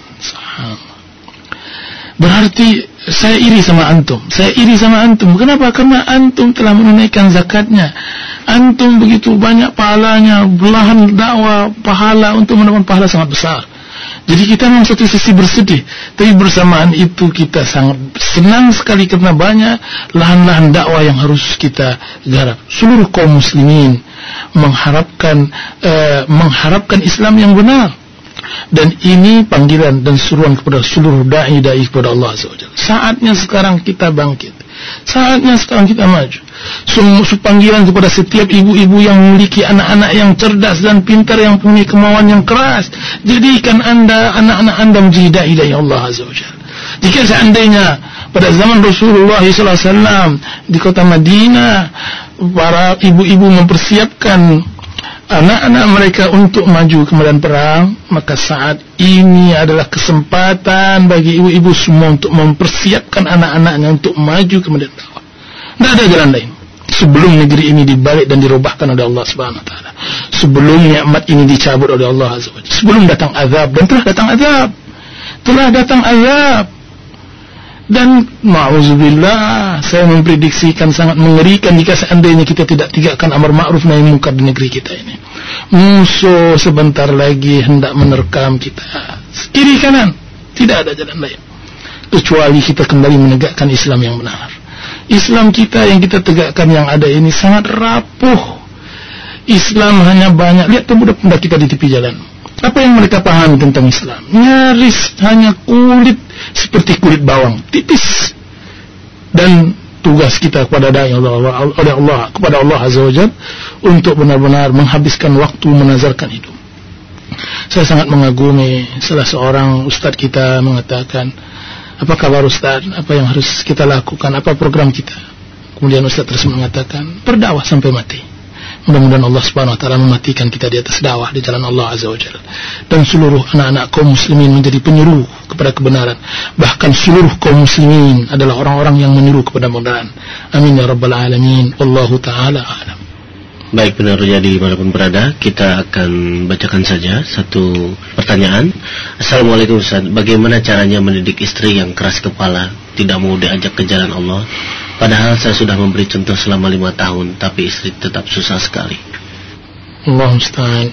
A: Berarti saya iri sama antum. Kenapa? Karena antum telah menunaikan zakatnya. Antum begitu banyak pahalanya, belahan dakwah pahala untuk mendapat pahala sangat besar. Jadi kita memang satu sisi bersedih, tapi bersamaan itu kita sangat senang sekali karena banyak lahan-lahan dakwah yang harus kita garap. Seluruh kaum muslimin mengharapkan Islam yang benar. Dan ini panggilan dan seruan kepada seluruh dai-dai kepada Allah Azza wa Jalla. Saatnya sekarang kita bangkit. Saatnya sekarang kita maju. Panggilan kepada setiap ibu-ibu yang memiliki anak-anak yang cerdas dan pintar, yang punya kemauan yang keras. Jadikan anak-anak anda menjadi dai-dai Allah Azza wa Jalla. Jika seandainya pada zaman Rasulullah SAW di kota Madinah, para ibu-ibu mempersiapkan anak-anak mereka untuk maju ke medan perang, maka saat ini adalah kesempatan bagi ibu-ibu semua untuk mempersiapkan anak-anaknya untuk maju ke medan dakwah. Tidak ada jalan lain sebelum negeri ini dibalik dan dirubahkan oleh Allah Subhanahu wa taala. sebelum nikmat ini dicabut oleh Allah Azza wa Jalla, sebelum datang azab, dan telah datang azab. Dan ma'uzubillah, saya memprediksikan sangat mengerikan jika seandainya kita tidak tegakkan amar ma'ruf nahi munkar di negeri kita ini. Musuh sebentar lagi hendak menerkam kita kiri kanan, tidak ada jalan lain kecuali kita kembali menegakkan Islam yang benar. Islam kita yang kita tegakkan yang ada ini sangat rapuh. Islam hanya banyak, lihat pemuda-pemuda kita di tepi jalan, apa yang mereka pahami tentang Islam? Nyaris hanya kulit seperti kulit bawang, tipis. Dan tugas kita kepada kepada Allah Azza wa Jalla untuk benar-benar menghabiskan waktu menazarkan hidup. Saya sangat mengagumi salah seorang ustaz kita mengatakan, apa kabar ustaz? Apa yang harus kita lakukan? Apa program kita? Kemudian ustaz tersebut mengatakan, berdakwah sampai mati. Mudah-mudahan Allah Subhanahu wa taala mematikan kita di atas dakwah di jalan Allah Azza wa Jalla, dan seluruh anak-anak kaum muslimin menjadi penyeru kepada kebenaran. Bahkan seluruh kaum muslimin adalah orang-orang yang menyeru kepada kebenaran. Amin ya rabbal alamin. Wallahu taala a'lam.
B: Baik, benar jadi dimanapun berada, kita akan bacakan saja satu pertanyaan. Assalamualaikum Ustaz, bagaimana caranya mendidik istri yang keras kepala, tidak mau diajak ke jalan Allah? Padahal saya sudah memberi contoh selama 5 tahun, tapi istri tetap susah sekali.
A: Allah musta'an.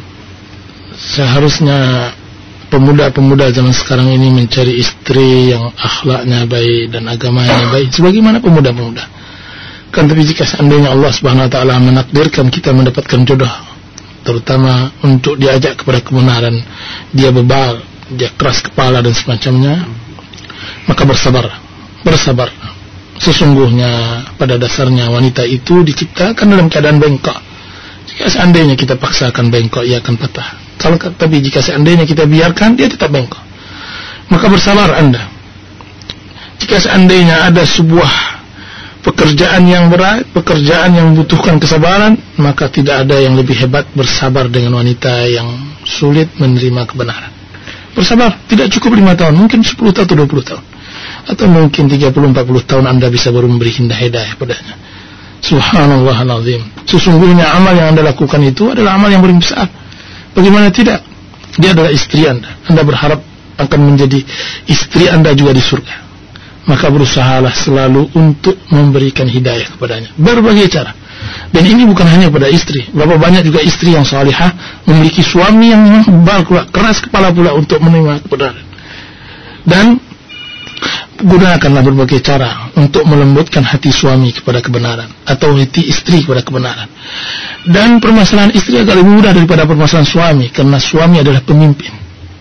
A: Seharusnya pemuda-pemuda zaman sekarang ini mencari istri yang akhlaknya baik dan agamanya baik, sebagaimana pemuda-pemuda. Kan tapi jika seandainya Allah Subhanahu wa taala menakdirkan kita mendapatkan jodoh, terutama untuk diajak kepada kebenaran, dia bebal, dia keras kepala dan semacamnya, maka bersabar. Sesungguhnya pada dasarnya wanita itu diciptakan dalam keadaan bengkok. Jika seandainya kita paksakan bengkok, ia akan patah. Tapi jika seandainya kita biarkan, dia tetap bengkok. Maka bersabar Anda. Jika seandainya ada sebuah pekerjaan yang berat, pekerjaan yang membutuhkan kesabaran, maka tidak ada yang lebih hebat bersabar dengan wanita yang sulit menerima kebenaran. Bersabar, tidak cukup 5 tahun, mungkin 10 tahun atau 20 tahun, atau mungkin 30-40 tahun Anda bisa baru memberi hidayah padanya. Subhanallahal-azim. Sesungguhnya amal yang Anda lakukan itu adalah amal yang paling besar. Bagaimana tidak? Dia adalah istri Anda. Anda berharap akan menjadi istri Anda juga di surga. Maka berusahalah selalu untuk memberikan hidayah kepadanya, berbagai cara. Dan ini bukan hanya pada istri. Berapa banyak juga istri yang salihah memiliki suami yang keras kepala pula untuk menerima kebenaran. Dan gunakanlah berbagai cara untuk melembutkan hati suami kepada kebenaran, atau hati istri kepada kebenaran. Dan permasalahan istri agak lebih mudah daripada permasalahan suami, karena suami adalah pemimpin.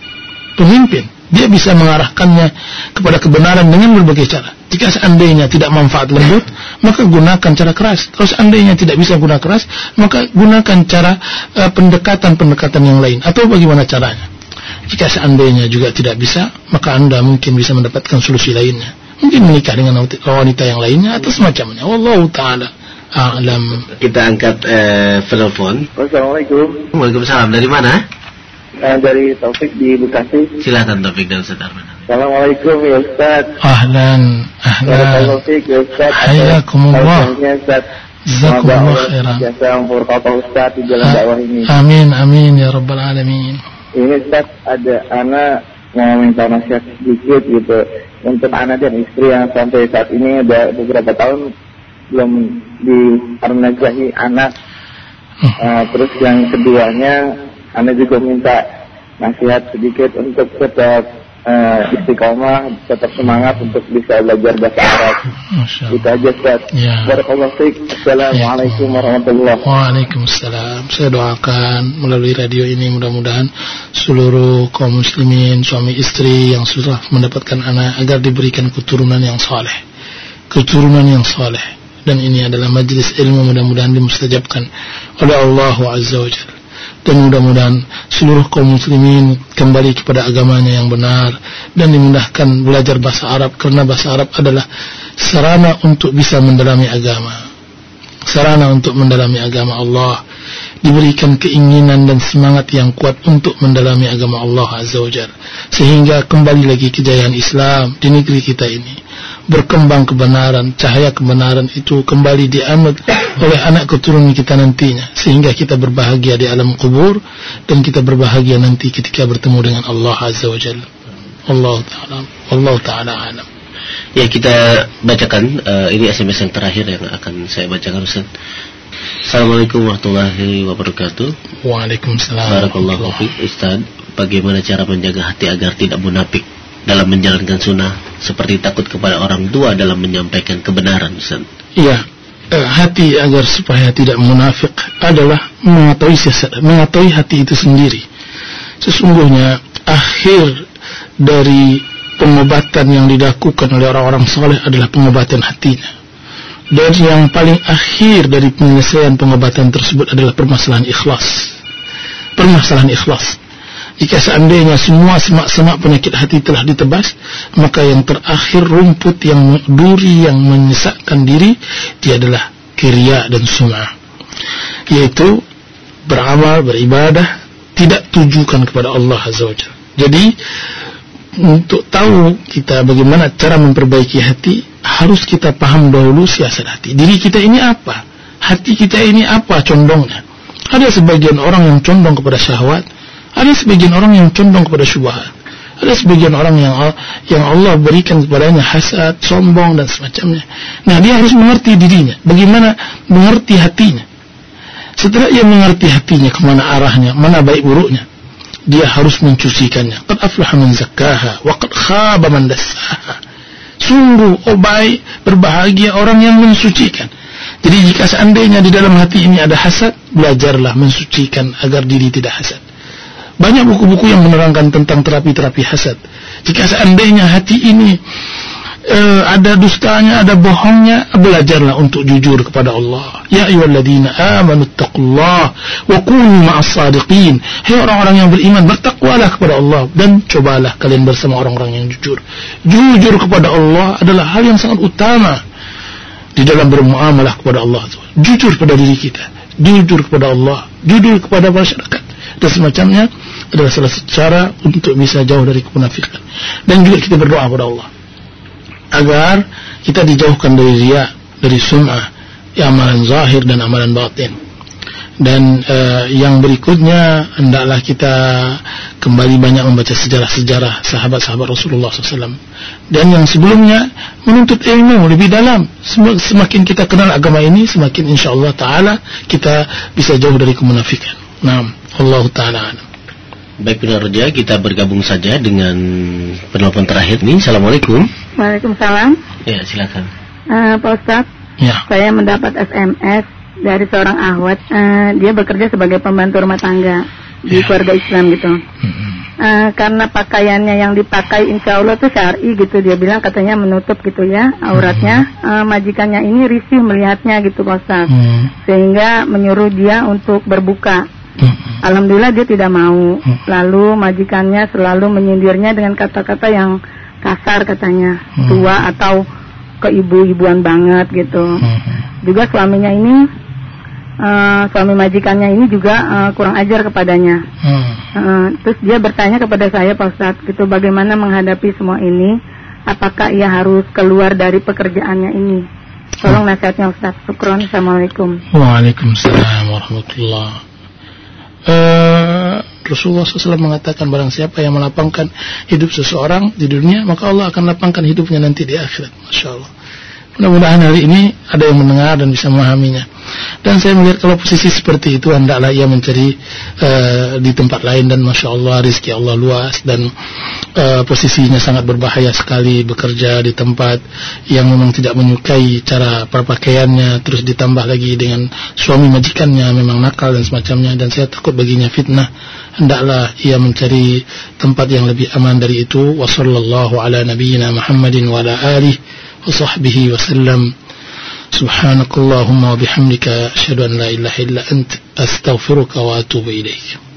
A: Dia bisa mengarahkannya kepada kebenaran dengan berbagai cara. Jika seandainya tidak manfaat lembut, maka gunakan cara keras. Kalau seandainya tidak bisa guna keras, maka gunakan cara pendekatan yang lain. Atau bagaimana caranya? Jika seandainya juga tidak bisa, maka Anda mungkin bisa mendapatkan solusi lainnya. Mungkin menikah dengan wanita yang lainnya atau semacamnya. Wallahu ta'ala a'lam.
B: Kita angkat telepon.
E: Assalamualaikum.
B: Waalaikumsalam. Dari mana?
E: Dari Taufik di Bekasi.
B: Silakan Taufik dan Ustaz Arman.
E: Assalamualaikum ya Ustaz.
B: Ahlan.
E: Taufik ya Ustaz.
A: Hayakumullah. Jazakumullah khairan.
E: Jasa memberkati Ustaz di jalan dakwah ini.
A: Amin ya rabbal alamin.
E: Ini Ustaz, ada anak mau minta nasihat sedikit gitu untuk anak dan istri yang sampai saat ini ada beberapa tahun belum dikaruniai anak. Terus yang keduanya, anak juga minta nasihat sedikit untuk tetap istiqomah, tetap semangat untuk bisa belajar bahasa Arab. Itu aja Ustaz. Barakallahu fiik. Assalamualaikum warahmatullahi wabarakatuh.
A: Waalaikumsalam. Saya doakan melalui radio ini mudah-mudahan seluruh kaum muslimin, suami istri yang sudah mendapatkan anak, agar diberikan keturunan yang saleh. Dan ini adalah majlis ilmu, mudah-mudahan dimustajabkan oleh Allah Azza wa Jalla. Dan mudah-mudahan seluruh kaum muslimin kembali kepada agamanya yang benar dan dimudahkan belajar bahasa Arab, karena bahasa Arab adalah sarana untuk bisa mendalami agama Allah, diberikan keinginan dan semangat yang kuat untuk mendalami agama Allah Azza wa Jalla, sehingga kembali lagi kejayaan Islam di negeri kita ini. berkembang kebenaran, cahaya kebenaran itu kembali dianut oleh anak keturunan kita nantinya, sehingga kita berbahagia di alam kubur dan kita berbahagia nanti ketika bertemu dengan Allah Azza wa Jalla. Allah Ta'ala alam.
B: Ya, kita bacakan ini SMS yang terakhir yang akan saya bacakan, Ustaz. Assalamualaikum warahmatullahi wabarakatuh.
A: Waalaikumsalam.
B: Barakallahu fiik. Ustaz, bagaimana cara menjaga hati agar tidak munafik dalam menjalankan sunnah, seperti takut kepada orang tua dalam menyampaikan kebenaran, Ustaz?
A: Iya, hati agar supaya tidak munafik adalah mengetahui hati itu sendiri. Sesungguhnya akhir dari pengobatan yang dilakukan oleh orang-orang saleh adalah pengobatan hatinya. Dan yang paling akhir dari penyelesaian pengobatan tersebut adalah permasalahan ikhlas. Jika seandainya semua semak-semak penyakit hati telah ditebas, maka yang terakhir rumput yang duri yang menyesakkan diri, dia adalah riya dan sum'ah, yaitu beramal, beribadah tidak tujukan kepada Allah Azza wa Jalla. Jadi untuk tahu kita bagaimana cara memperbaiki hati, harus kita paham dahulu siasat hati. Diri kita ini apa? Hati kita ini apa condongnya? Ada sebagian orang yang condong kepada syahwat, ada sebagian orang yang condong kepada syubhat, ada sebagian orang yang Allah berikan kepadanya hasad, sombong dan semacamnya. Nah, dia harus mengerti dirinya, bagaimana mengerti hatinya. Setelah ia mengerti hatinya, kemana arahnya, mana baik buruknya, dia harus mencucikannya. Qad aflaha man zakkaha wa qad khaba man dassaha. Sungguh baik, berbahagia orang yang mensucikan. Jadi jika seandainya di dalam hati ini ada hasad, belajarlah mensucikan agar diri tidak hasad. Banyak buku-buku yang menerangkan tentang terapi-terapi hasad. Jika seandainya hati ini ada dustanya, ada bohongnya, belajarlah untuk jujur kepada Allah. Ya ayyuhalladzina amanu taqullaha wa kunu ma'as shadiqin. Hai orang-orang yang beriman, bertakwalah kepada Allah dan cobalah kalian bersama orang-orang yang jujur. Jujur kepada Allah adalah hal yang sangat utama di dalam bermuamalah kepada Allah. Jujur pada diri kita, jujur kepada Allah, jujur kepada masyarakat dan semacamnya adalah salah satu cara untuk bisa jauh dari kemunafikan. Dan juga kita berdoa kepada Allah agar kita dijauhkan dari riya, dari sum'ah, amalan zahir dan amalan batin. Dan yang berikutnya, hendaklah kita kembali banyak membaca sejarah-sejarah sahabat-sahabat Rasulullah SAW. Dan yang sebelumnya, menuntut ilmu lebih dalam. Semakin kita kenal agama ini, semakin insyaAllah ta'ala kita bisa jauh dari kemunafikan. Naam, Allah ta'ala alam.
B: Baik, Bunda Roja, kita bergabung saja dengan penelpon terakhir ini. Assalamualaikum.
C: Waalaikumsalam.
B: Ya, silakan.
C: Pak Ustadz,
A: ya.
C: Saya mendapat SMS dari seorang akhwat. Dia bekerja sebagai pembantu rumah tangga di keluarga Islam gitu. Karena pakaiannya yang dipakai insya Allah tuh syar'i gitu. Dia bilang katanya menutup gitu ya auratnya. Majikannya ini risih melihatnya gitu Pak Ustadz. Sehingga menyuruh dia untuk berbuka. Alhamdulillah dia tidak mau. Lalu majikannya selalu menyindirnya dengan kata-kata yang kasar katanya, tua atau keibu-ibuan banget gitu. Juga suaminya ini, suami majikannya ini juga kurang ajar kepadanya. Terus dia bertanya kepada saya Pak Ustadz gitu, bagaimana menghadapi semua ini? Apakah ia harus keluar dari pekerjaannya ini? Tolong nasihatnya Ustadz. Syukron. Assalamualaikum.
A: Waalaikumsalam warahmatullahi. Rasulullah SAW mengatakan barang siapa yang melapangkan hidup seseorang di dunia, maka Allah akan lapangkan hidupnya nanti di akhirat. Masya Allah. Mudah-mudahan hari ini ada yang mendengar dan bisa memahaminya. Dan saya melihat kalau posisi seperti itu, hendaklah ia mencari di tempat lain. Dan Masya Allah, rizki Allah luas. Dan posisinya sangat berbahaya sekali bekerja di tempat yang memang tidak menyukai cara perpakaiannya. Terus ditambah lagi dengan suami majikannya memang nakal dan semacamnya. Dan saya takut baginya fitnah. Hendaklah ia mencari tempat yang lebih aman dari itu. Wa sallallahu ala nabiyyina Muhammadin wa ala alihi وصحبه وسلم سبحانك اللهم وبحمدك أشهد أن لا إله إلا أنت أستغفرك وأتوب إليك.